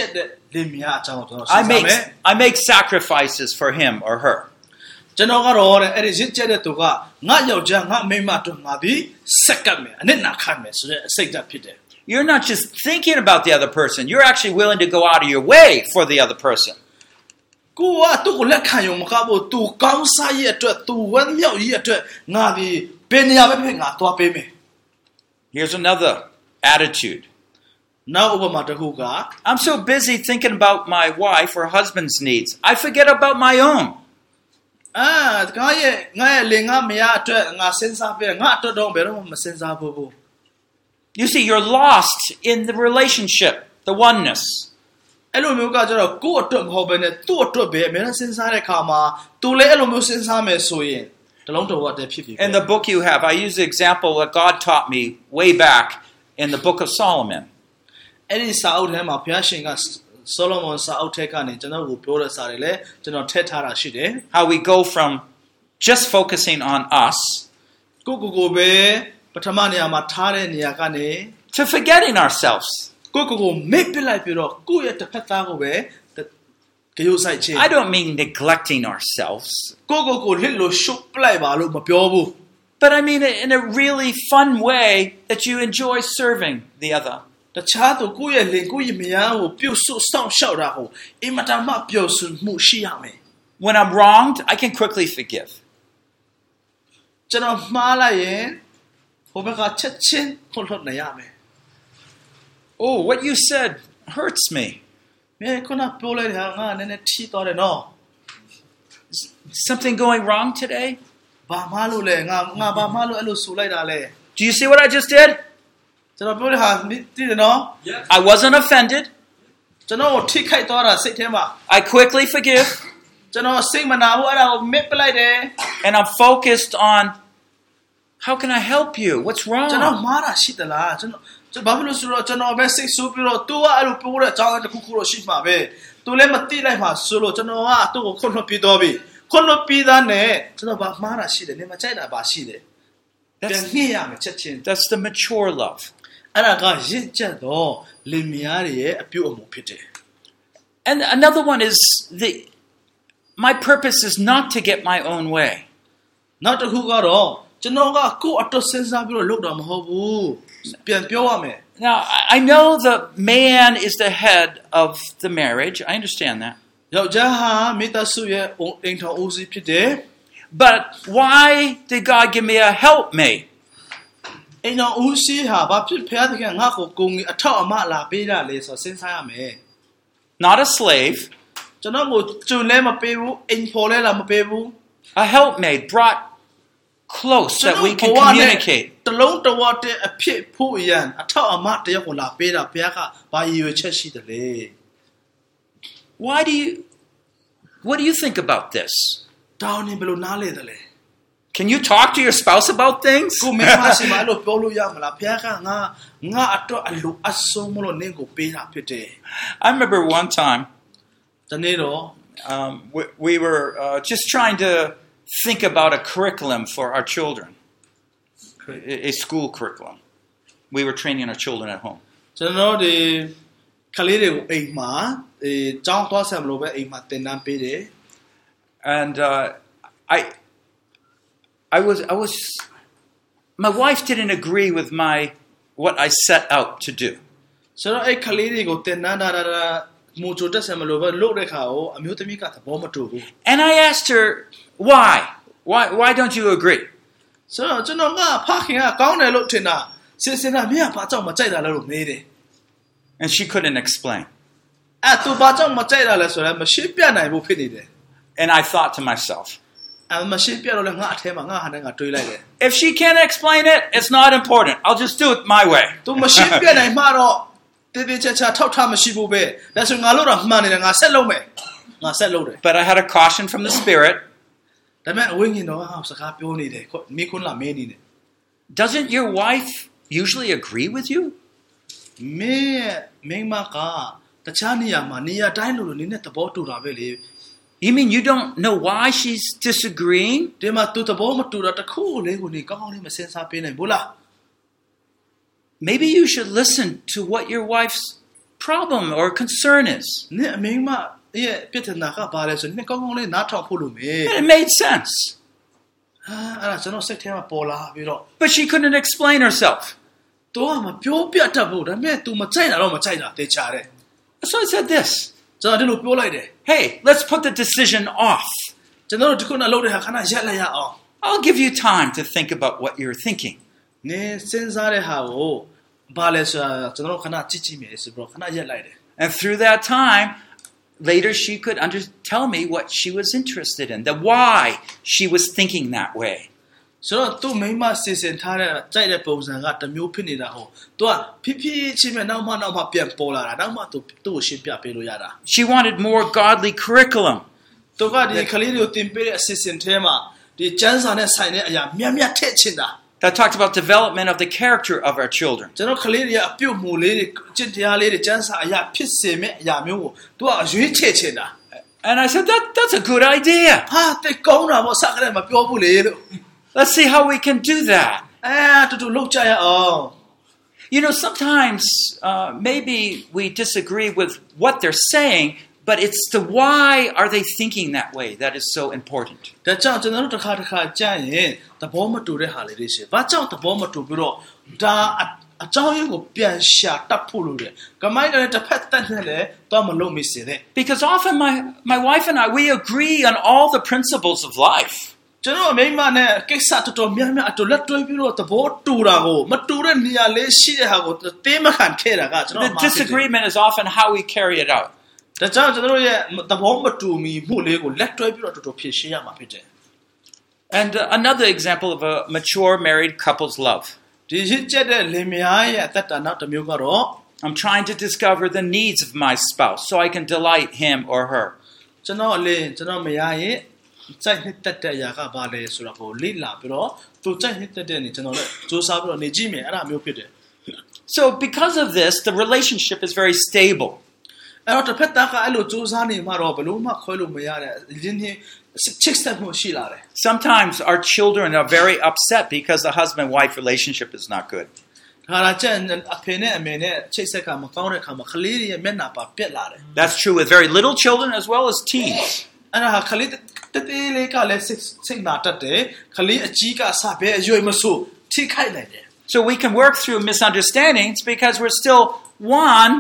လင်မယားအကြောင်းကိုကျွန်တော်စဉ်းစားမယ် I make sacrifices for him or her. ကျွန်တော်ကတော့တဲ့အဲ့ဒီရစ်ကျက်တဲ့သူကငါယောက်ျားငါမိန်းမတို့ငါဒီစက်ကပ်မယ်အနစ်နာခံမယ်ဆိုတဲ့အစိတ်ဓာတ်ဖြစ်တယ် You're not just thinking about the other person. You're actually willing to go out of your way for the other person. ကိုကသူ့ကိုလက်ခံရုံမကဘူးသူကောင်းစားရဲ့အတွက်သူဝမ်းမြောက်ရဲ့အတွက်ငါဒီဘယ်နေရာပဲဖြစ်ငါသွားပေးမယ် Here's another attitude. နောက်ဥပမာတစ်ခုက I'm so busy thinking about my wife or husband's needs. I forget about my own. ငါရဲ့လင်ငါမယားအတွက်ငါစဉ်းစားပေးငါအတွက်တော့ဘယ်တော့မှမစဉ်းစားဘူး You see, you're lost in the relationship, the oneness. အဲ့လိုမျိုးကကျတော့ကိုယ့်အတွက်မဟုတ်ဘဲနဲ့သူ့အတွက်ပဲအများနဲ့စဉ်းစားတဲ့အခါမှာသူလည်းအဲ့လိုမျိုးစဉ်းစားမယ်ဆိုရင်တလုံးတော်ဝတ်တည်းဖြစ်ပြီ In the book you have, I use the example that God taught me way back in the book of Solomon. အဲ့ဒီစာအုပ်ထဲမှာဘုရားရှင်ကဆိုလိုမွန်စာအုပ်ထဲကနေကျွန်တော်ကိုပြောတဲ့စာတွေလည်းကျွန်တော်ထည့်ထားတာရှိတယ် How we go from just focusing on us ကိုပဲပထမနေရာမှာထားတဲ့နေရာကနေ to forgetting ourselves. ကိုမေ့ပစ်လိုက်ပြီးတော့ကိုယ့်ရဲ့တစ်ဖက်သားကိုပဲဂရုစိုက်ခြင်း I don't mean neglecting ourselves. ကိုလစ်လို့ရှုပ်ပလိုက်ပါလို့မပြောဘူး But I mean it in a really fun way that you enjoy serving the other. တခြားသူကိုယ့်ရဲ့လင်ကိုယ့်ရဲ့မယားကိုပြုစုစောင့်ရှောက်တာကိုအင်မတန်မှပျော်ရွှင်မှုရှိရမယ် When I'm wronged, I can quickly forgive. ကျွန်တော်မှားလိုက်ရင်ဟိုဘက်ကချက်ချင်းခွန်လွတ်နိုင်ရမယ် Oh, what you said hurts me. မဲခုနပြောလိုက်တာငါနည်းနည်းထိသွားတယ်နော် Something going wrong today? ဘာမှလို့လဲငါဘာမှလို့အဲ့လိုဆိုလိုက်တာလဲ Do you see what I just did? ကျွန်တော်ပြောတဲ့ဟာသိတယ်နော် I wasn't offended. ကျွန်တော်ထိခိုက်သွားတာစိတ်ထဲမှာ I quickly forgive. ကျွန်တော်စိတ်မနာဘူးအဲ့ဒါကိုမစ်ပလိုက်တယ် And I'm focused on how can I help you? What's ကျွန်တော် wrong? မှားတာရှိသလားကျွန်တော်ဘာဖြစ်လို့ဆိုတော့ကျွန်တော်ပဲစိတ်ဆိုးပြီးတော့ तू ကအဲ့လိုပြောတဲ့အကြောင်းတစ်ခုခုတော့ရှိမှာပဲ तू လည်းမသိလိုက်ပါဆိုလို့ကျွန်တော်ကသူ့ကိုခွန်လွတ်ပြီးတော့ပြီခွန်လွတ်ပြီးသားနဲ့ကျွန်တော်ဘာမှားတာရှိတယ်နေမကြိုက်တာဘာရှိတယ်ပြန်ညှိရမယ်ချက်ချင်း That's the mature love. အဲ့ဒါကရင့်ကျက်တော့လင်မယားရဲ့အပြုအမူဖြစ်တယ် And another one is my purpose is not to get my own way. နောက်တစ်ခုကတော့ကျွန်တော်ကကိုယ့်အတွက်စဉ်းစားပြီးတော့လုပ်တာမဟုတ်ဘူးပြန်ပြောရမယ် Now, I know the man is the head of the marriage. I understand that. ယောက်ျားဟာမိသားစုရဲ့အိမ်ထောင်ဦးစီးဖြစ်တယ် But why did God give me a helpmate? အိမ်ထောင်ဦးစီးဟာဘာဖြစ်ဖျားသခင်ငါ့ကိုကိုငီအထောက်အမလာပေးတာလေဆိုစဉ်းစားရမယ် Not a slave. ကျွန်တော်ကိုကျွန်းလဲမပေးဘူးအိမ်ဖော်လဲလာမပေးဘူး A helpmate brought close that we can communicate. တလုံးတဝတ်တဲ့အဖြစ်ဖို့ရန်အထောက်အမတယောက်ကိုလာပေးတာဘုရားကဘာရည်ရွယ်ချက်ရှိတယ်လဲ What do you think about this? တောင်းနေဘယ်လိုနားလဲတယ်လဲ Can you talk to your spouse about things? ကိုမင်းမရှိမလို့ပြောလို့ရမလားဘုရားကငါအတွက်အလိုအဆုံးမလို့နင့်ကိုပေးတာဖြစ်တယ် I remember one time ဒီနေ့တော့ we were just trying to think about a curriculum for our children, a school curriculum. We were training our children at home. ကျွန်တော်ဒီကလေးတွေကိုအိမ်မှာကျောင်းသွားဆက်မလို့ပဲအိမ်မှာသင်တန်းပေးတယ် And I was my wife didn't agree with what I set out to do. ဆိုတော့အဲ့ကလေးတွေကိုသင်တန်းတာမူချိုတက်ဆက်မလို့ပဲလုပ်တဲ့ခါကိုအမျိုးသမီးကသဘောမတူဘူး And I asked her, why don't you agree? ဆိုတော့ကျွန်တော်ကဖခင်ကကောင်းတယ်လို့ထင်တာစဉ်းစားမင်းကဘာကြောင့်မကြိုက်တာလဲလို့မေးတယ် And she couldn't explain. အဲ့သူဘာကြောင့်မကြိုက်တာလဲဆိုတော့မရှင်းပြနိုင်ဘူးဖြစ်နေတယ် And I thought to myself, မရှင်းပြတော့လည်းငါအထဲမှာငါဟာနဲ့ငါတွေးလိုက်တယ် if she can't explain it, it's not important. I'll just do it my way. သူမရှင်းပြနိုင်မှတော့တေးသေးချာချာထောက်ထားမရှိဘူးပဲဒါဆိုငါလို့တော့မှန်နေတယ်ငါဆက်လုပ်မယ်ငါဆက်လုပ်တယ် But I had a caution from the Spirit. ဒါပေမဲ့အဝိညာဉ်တော်ကစကားပြောနေတယ်မိခွန်းလာမင်းနေတယ် Doesn't your wife usually agree with you? မင်းမိမကတခြားနေရာမှာနေရာတိုင်းလို့နင်းနဲ့သဘောတူတာပဲလေ You mean you don't know why she's disagreeing? ဒီမှာသူသဘောမတူတာတခုလေးကိုနေကောင်းကောင်းလေးမစင်စားပေးနိုင်ဘူးလား Maybe you should listen to what your wife's problem or concern is. နင့်အမိန်းမရဲ့ပြဿနာကဘာလဲဆိုနင့်ကောင်းကောင်းလေးနားထောင်ဖို့လိုမယ် And it made sense. အဲ့ဒါကျွန်တော်စိတ်ထဲမှာပေါ်လာပြီးတော့ But she couldn't explain herself. तू ကမပြောပြတတ်ဘူးဒါပေမဲ့ तू မကြိုက်တာတော့မကြိုက်တာတေချာတယ် So I said this. ကျွန်တော်ဒီလိုပြောလိုက်တယ် Hey, let's put the decision off. ကျွန်တော်တို့ဒီခုနလုပ်တဲ့ဟာခဏရက်လိုက်ရအောင် I'll give you time to think about what you're thinking. နင်စဉ်းစားတဲ့ဟာကိုဘာလဲဆိုတာကျွန်တော်တို့ခဏကြည့်ကြည့်မယ်ဆိုပြီးတော့ခဏရက်လိုက်တယ် And through that time, later she could tell me what she was interested in, the why she was thinking that way. ဆိုတော့သူ့မိန်းမစီစဉ်ထားတဲ့ကြိုက်တဲ့ပုံစံကတစ်မျိုးဖြစ်နေတာဟုတ် तू ကဖြည်းဖြည်းချင်းပဲနောက်မှပြန်ပေါ်လာတာနောက်မှ तू ကိုရှင်းပြပေးလို့ရတာ She wanted more godly curriculum. तू ကဒီကလေးတွေကိုသင်ပေးတဲ့အစီအစဉ်ထဲမှာဒီကျမ်းစာနဲ့ဆိုင်တဲ့အရာမြတ်ထည့်ချင်တာ That talked about development of the character of our children. ကျွန်တော်ကလေးတွေကအပြုတ်မှုလေးတွေကျင့်တရားလေးတွေကျမ်းစာအရာဖြစ်စေမဲ့အရာမျိုးကို तू ကအရွေးချယ်ချင်တာ And I said, that's a good idea. ဟာတိတ်ကောင်းတာပေါ့စကားလည်းမပြောဘူးလေလို့ Let's see how we can do that. တူတူလုပ်ကြရအောင် You know, sometimes maybe we disagree with what they're saying, but it's the why are they thinking that way that is so important. ဒါကြောင့်ကျွန်တော်တို့တစ်ခါကြာရင်သဘောမတူတဲ့ဟာလေးတွေရှိဘာကြောင့်သဘောမတူပြီးတော့ဒါအကြောင်းရင်းကိုပြန်ရှာတတ်ဖို့လိုတယ်ကမိုင်းတဲ့တစ်ဖက်တက်နဲ့လည်းတော့မလုပ်မိစေတဲ့ Because often my wife and I, we agree on all the principles of life. ကျွန်တော်မိန်းမနဲ့ကိစ္စတော်များများအတူလက်တွဲပြီးတော့သဘောတူတာကိုမတူတဲ့နေရာလေးရှိတဲ့ဟာကိုတင်းမခံခဲ့တာကကျွန်တော် The disagreement is often how we carry it out. ဒါကြောင့်ကျွန်တော်တို့ရဲ့သဘောမတူမီမှုလေးကိုလက်တွဲပြီးတော့တော်ဖြည့်ရှင်းရမှာဖြစ်တယ် And another example of a mature married couple's love. ဒီရစ်ချက်တဲ့လင်မယားရဲ့အသက်တာနောက်တစ်မျိုးကတော့ I'm trying to discover the needs of my spouse so I can delight him or her. ကျွန်တော်မယားရဲ့စိုက်နှစ်သက်တဲ့အရာကဘာလဲဆိုတာကိုလေ့လာပြီးတော့သူစိုက်နှစ်သက်တဲ့နေကျွန်တော်လည်းစူးစမ်းပြီးတော့နေကြည့်မယ်အဲ့ဒါမျိုးဖြစ်တယ် So because of this, the relationship is very stable. အဲ့တော့တစ်ဖက်သားကအဲ့လိုစူးစမ်းနေမှတော့ဘလို့မှခွဲလို့မရတဲ့ရင်းနှီးချစ်ဆက်မှုရှိလာတယ် Sometimes our children are very upset because the husband-wife relationship is not good. ဒါလာချက်အဖေနဲ့အမေနဲ့ချိတ်ဆက်ကမကောင်းတဲ့ခါမှာကလေးတွေရဲ့မျက်နှာပါပြက်လာတယ် That's true with very little children as well as teens. အဲ့ဒါကလေးတေးလေးကလည်းစိတ်နာတတ်တယ်ကလေးအကြီးကအစပဲအရွယ်မဆိုးထိခိုက်နိုင်တယ် So we can work through misunderstandings because we're still one,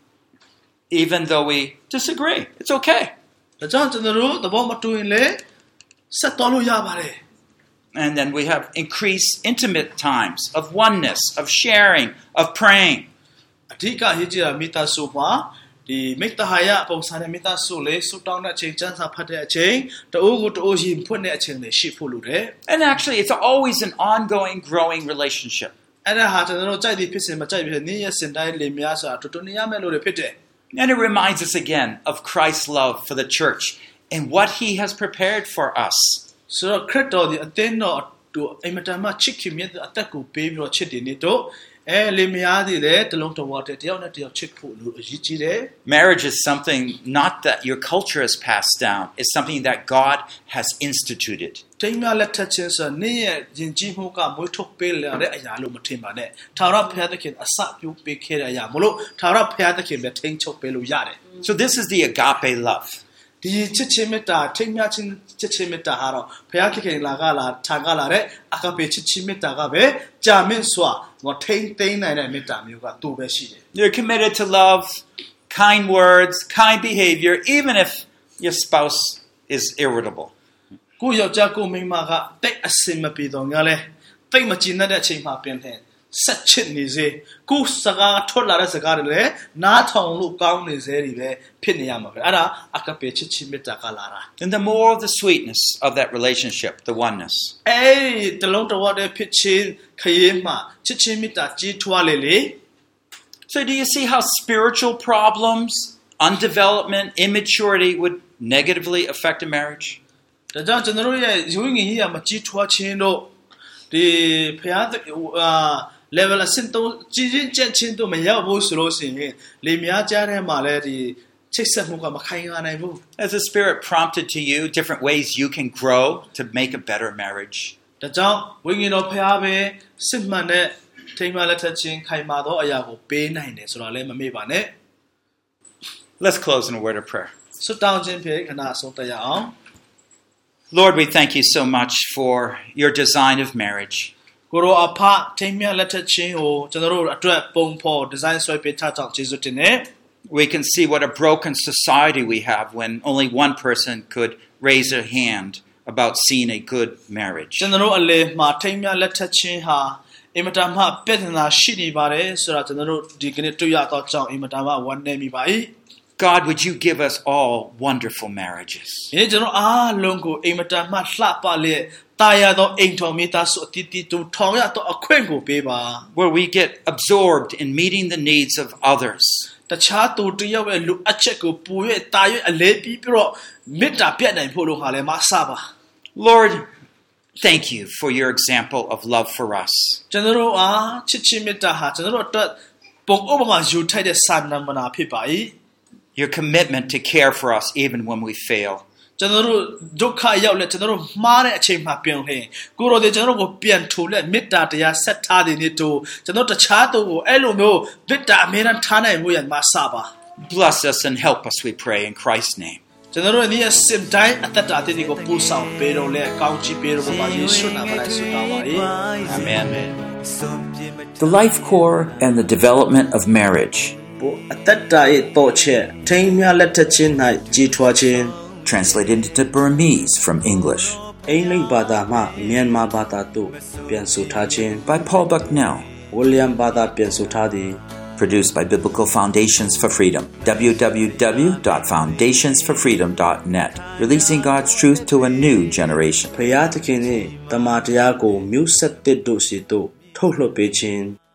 even though we disagree. It's okay. ဒါကြောင့်ကျွန်တော်တို့သဘောမတူရင်လည်းဆက်တော်လို့ရပါတယ် And then we have increased intimate times of oneness, of sharing, of praying. အဓိကရေးကြည့်တာမိသားစုမှာဒီမိတ္တဟာယပုံစံနဲ့မိသားစုလေးဆူတောင်းတဲ့အချိန်ကျမ်းစာဖတ်တဲ့အချိန်တအိုးကိုတအိုးရင်ဖွင့်တဲ့အချိန်တွေရှိဖို့လိုတယ် And actually, it's always an ongoing, growing relationship. အဲ့ဒါဟာကျွန်တော်တို့ကြိုက်ပြီးဖြစ်စင်မကြိုက်ပြီးနေ့ရက်စင်တိုင်းလင်များစွာတူတူနေရမယ်လို့ဖြစ်တယ် And it reminds us again of Christ's love for the church and what he has prepared for us. ဆိုတော့ခရစ်တော်ဒီအသင်းတော်သူအင်မတန်မှချစ်ခင်မြတ်အသက်ကိုပေးပြီးတော့ချစ်တယ်နေတော့လင်မယားတွေလည်းတလုံးတော်တဲ့တယောက်နဲ့တယောက်ချစ်ဖို့လိုအရေးကြီးတယ် Marriage is something not that your culture has passed down. It's something that God has instituted. တိမ်များလက်ထက်ချင်းဆိုနေ့ရဲ့ယဉ်ကျေးမှုကမွေးထုတ်ပေးလာတဲ့အရာလို့မထင်ပါနဲ့ထာဝရဘုရားသခင်အစပြုပေးခဲ့တဲ့အရာမလို့ထာဝရဘုရားသခင်ပဲထိန်းချုပ်ပေးလို့ရတယ် So this is the agape love. ဒီချစ်ချင်းမေတ္တာထိမ်းမြချင်းချစ်ချင်းမေတ္တာဟာတော့ဘုရားသခင်လာထာကလာတဲ့အကပေချစ်ချင်းမေတ္တာကပဲကြာမင်းစွာထိန်းသိမ်းနိုင်တဲ့မေတ္တာမျိုးကသူ့ပဲရှိတယ် You're committed to love, kind words, kind behavior, even if your spouse is irritable. ကိုယောက်ျားကိုမိန်းမကတိတ်အစင်မပြေတော့ငါလဲတိတ်မကြည်တဲ့အချိန်မှပြင်တယ်ဆက်ချစ်နေစေကိုစကားထွက်လာတဲ့စကားတွေလည်းနားထောင်လို့ကောင်းနေစေတွေပဲဖြစ်နေရမှာပဲအဲ့ဒါအကပေချစ်ချင်းမေတ္တာကလာတာ And the more of the sweetness of that relationship, the oneness. တလုံးတော်တဲ့ဖြစ်ချင်းခရင်မှာချစ်ချင်းမေတ္တာကြီးထွားလေ So do you see how spiritual problems, undevelopment, immaturity would negatively affect a marriage? ဒါကြောင့်ကျွန်တော်တို့ရဲ့ယုံကြည်ရေးမကြီးထွားခြင်းတို့ဒီဖျားlevel အဆင့်တော့ကြီးချင်းချက်ချင်းတို့မရောက်ဘူးဆိုလို့ရှိရင်လေများကြားထဲမှာလည်းဒီချိတ်ဆက်မှုကမခိုင်ခံနိုင်ဘူး Has the Spirit prompted to you different ways you can grow to make a better marriage? ဒါကြောင့်ဝိညာဉ်တော်ဖျားပဲစစ်မှန်တဲ့ထိမ်းမှလက်ထက်ချင်းခိုင်မာသောအရာကိုပေးနိုင်တယ်ဆိုတာလည်းမမေ့ပါနဲ့ Let's close in a word of prayer. ဆုတောင်းခြင်းဖြင့်ခဏဆုံးတက်ရအောင် Lord, we thank you so much for your design of marriage. ကိုရောအဖထိမ်းမြတ်လက်ထက်ခြင်းကိုကျွန်တော်တို့အတွက်ပုံဖော်ဒီဇိုင်းဆွဲပေးထားကြောင်းကျေးဇူးတင်တယ် We can see what a broken society we have when only one person could raise a hand about seeing a good marriage. ကျွန်တော်တို့အလယ်မှာထိမ်းမြတ်လက်ထက်ခြင်းဟာအင်မတန်မှပြည့်စုံရှိနေပါတယ်ဆိုတာကျွန်တော်တို့ဒီကနေ့တွေ့ရတော့ကြောင်းအင်မတန်မှဝမ်းနည်းမိပါ၏ God, would you give us all wonderful marriages? ဒီကျွန်တော်အားလုံးကိုအင်မတန်မှလှပလျက်တာယာသောအိမ်တော်မိသားစုအတီးတီးတူထောင်ရတော့အခွင့်ကိုပေးပါ Where we get absorbed in meeting the needs of others. တခြားသူတယောက်ရဲ့လူအချက်ကိုပူ၍တာ၍အလေးပြီးတော့မေတ္တာပြတ်နိုင်ဖို့လို့ဟာလည်းမဆပါ Lord, thank you for your example of love for us. ကျွန်တော်တို့အားချစ်ချင်းမေတ္တာဟာကျွန်တော်တို့အတွက်ပုံဥပမာယူထိုက်တဲ့စာနာမနာဖြစ်ပါ၏ Your commitment to care for us even when we fail. ကျွန်တော်တို့ဒုက္ခရောက်လဲကျွန်တော်တို့မှားတဲ့အချိန်မှာပြန်လည်ကိုရောတွေကျွန်တော်တို့ကိုပြန်ထိုးလဲမေတ္တာတရားဆက်ထားတဲ့နေ့တို့ကျွန်တော်တခြားသူကိုအဲ့လိုမျိုးမေတ္တာအမြဲတမ်းထားနိုင်မှုရမှာစပါ Bless us and help us, we pray, in Christ's name. ကျွန်တော်တို့ဒီစင်တိုင်းအသက်တာတည်းကိုပူဆောင်ပေးတော့လဲကောင်းချီးပေးတော့ပါယေရှုနာမ၌ဆုတောင်းပါ၏အာမင် The life core and the development of marriage. အသက်တာရဲ့တော့ချက်ထိမ်းမြတ်လက်ထက်ခြင်း၌ကြီးထွားခြင်း Translated into Burmese from English. အင်္ဂလိပ်ဘာသာမှမြန်မာဘာသာသို့ပြန်ဆိုထားခြင်း By Paul Bucknell. William ဘာသာပြန်ဆိုထားသည် Produced by Biblical Foundations for Freedom. www.foundationsforfreedom.net. Releasing God's truth to a new generation. ဖယားသခင်နှင့်တမန်တရားကိုမြို့ဆက်တဲ့တို့စီတို့ထုတ်လွှတ်ပေးခြင်း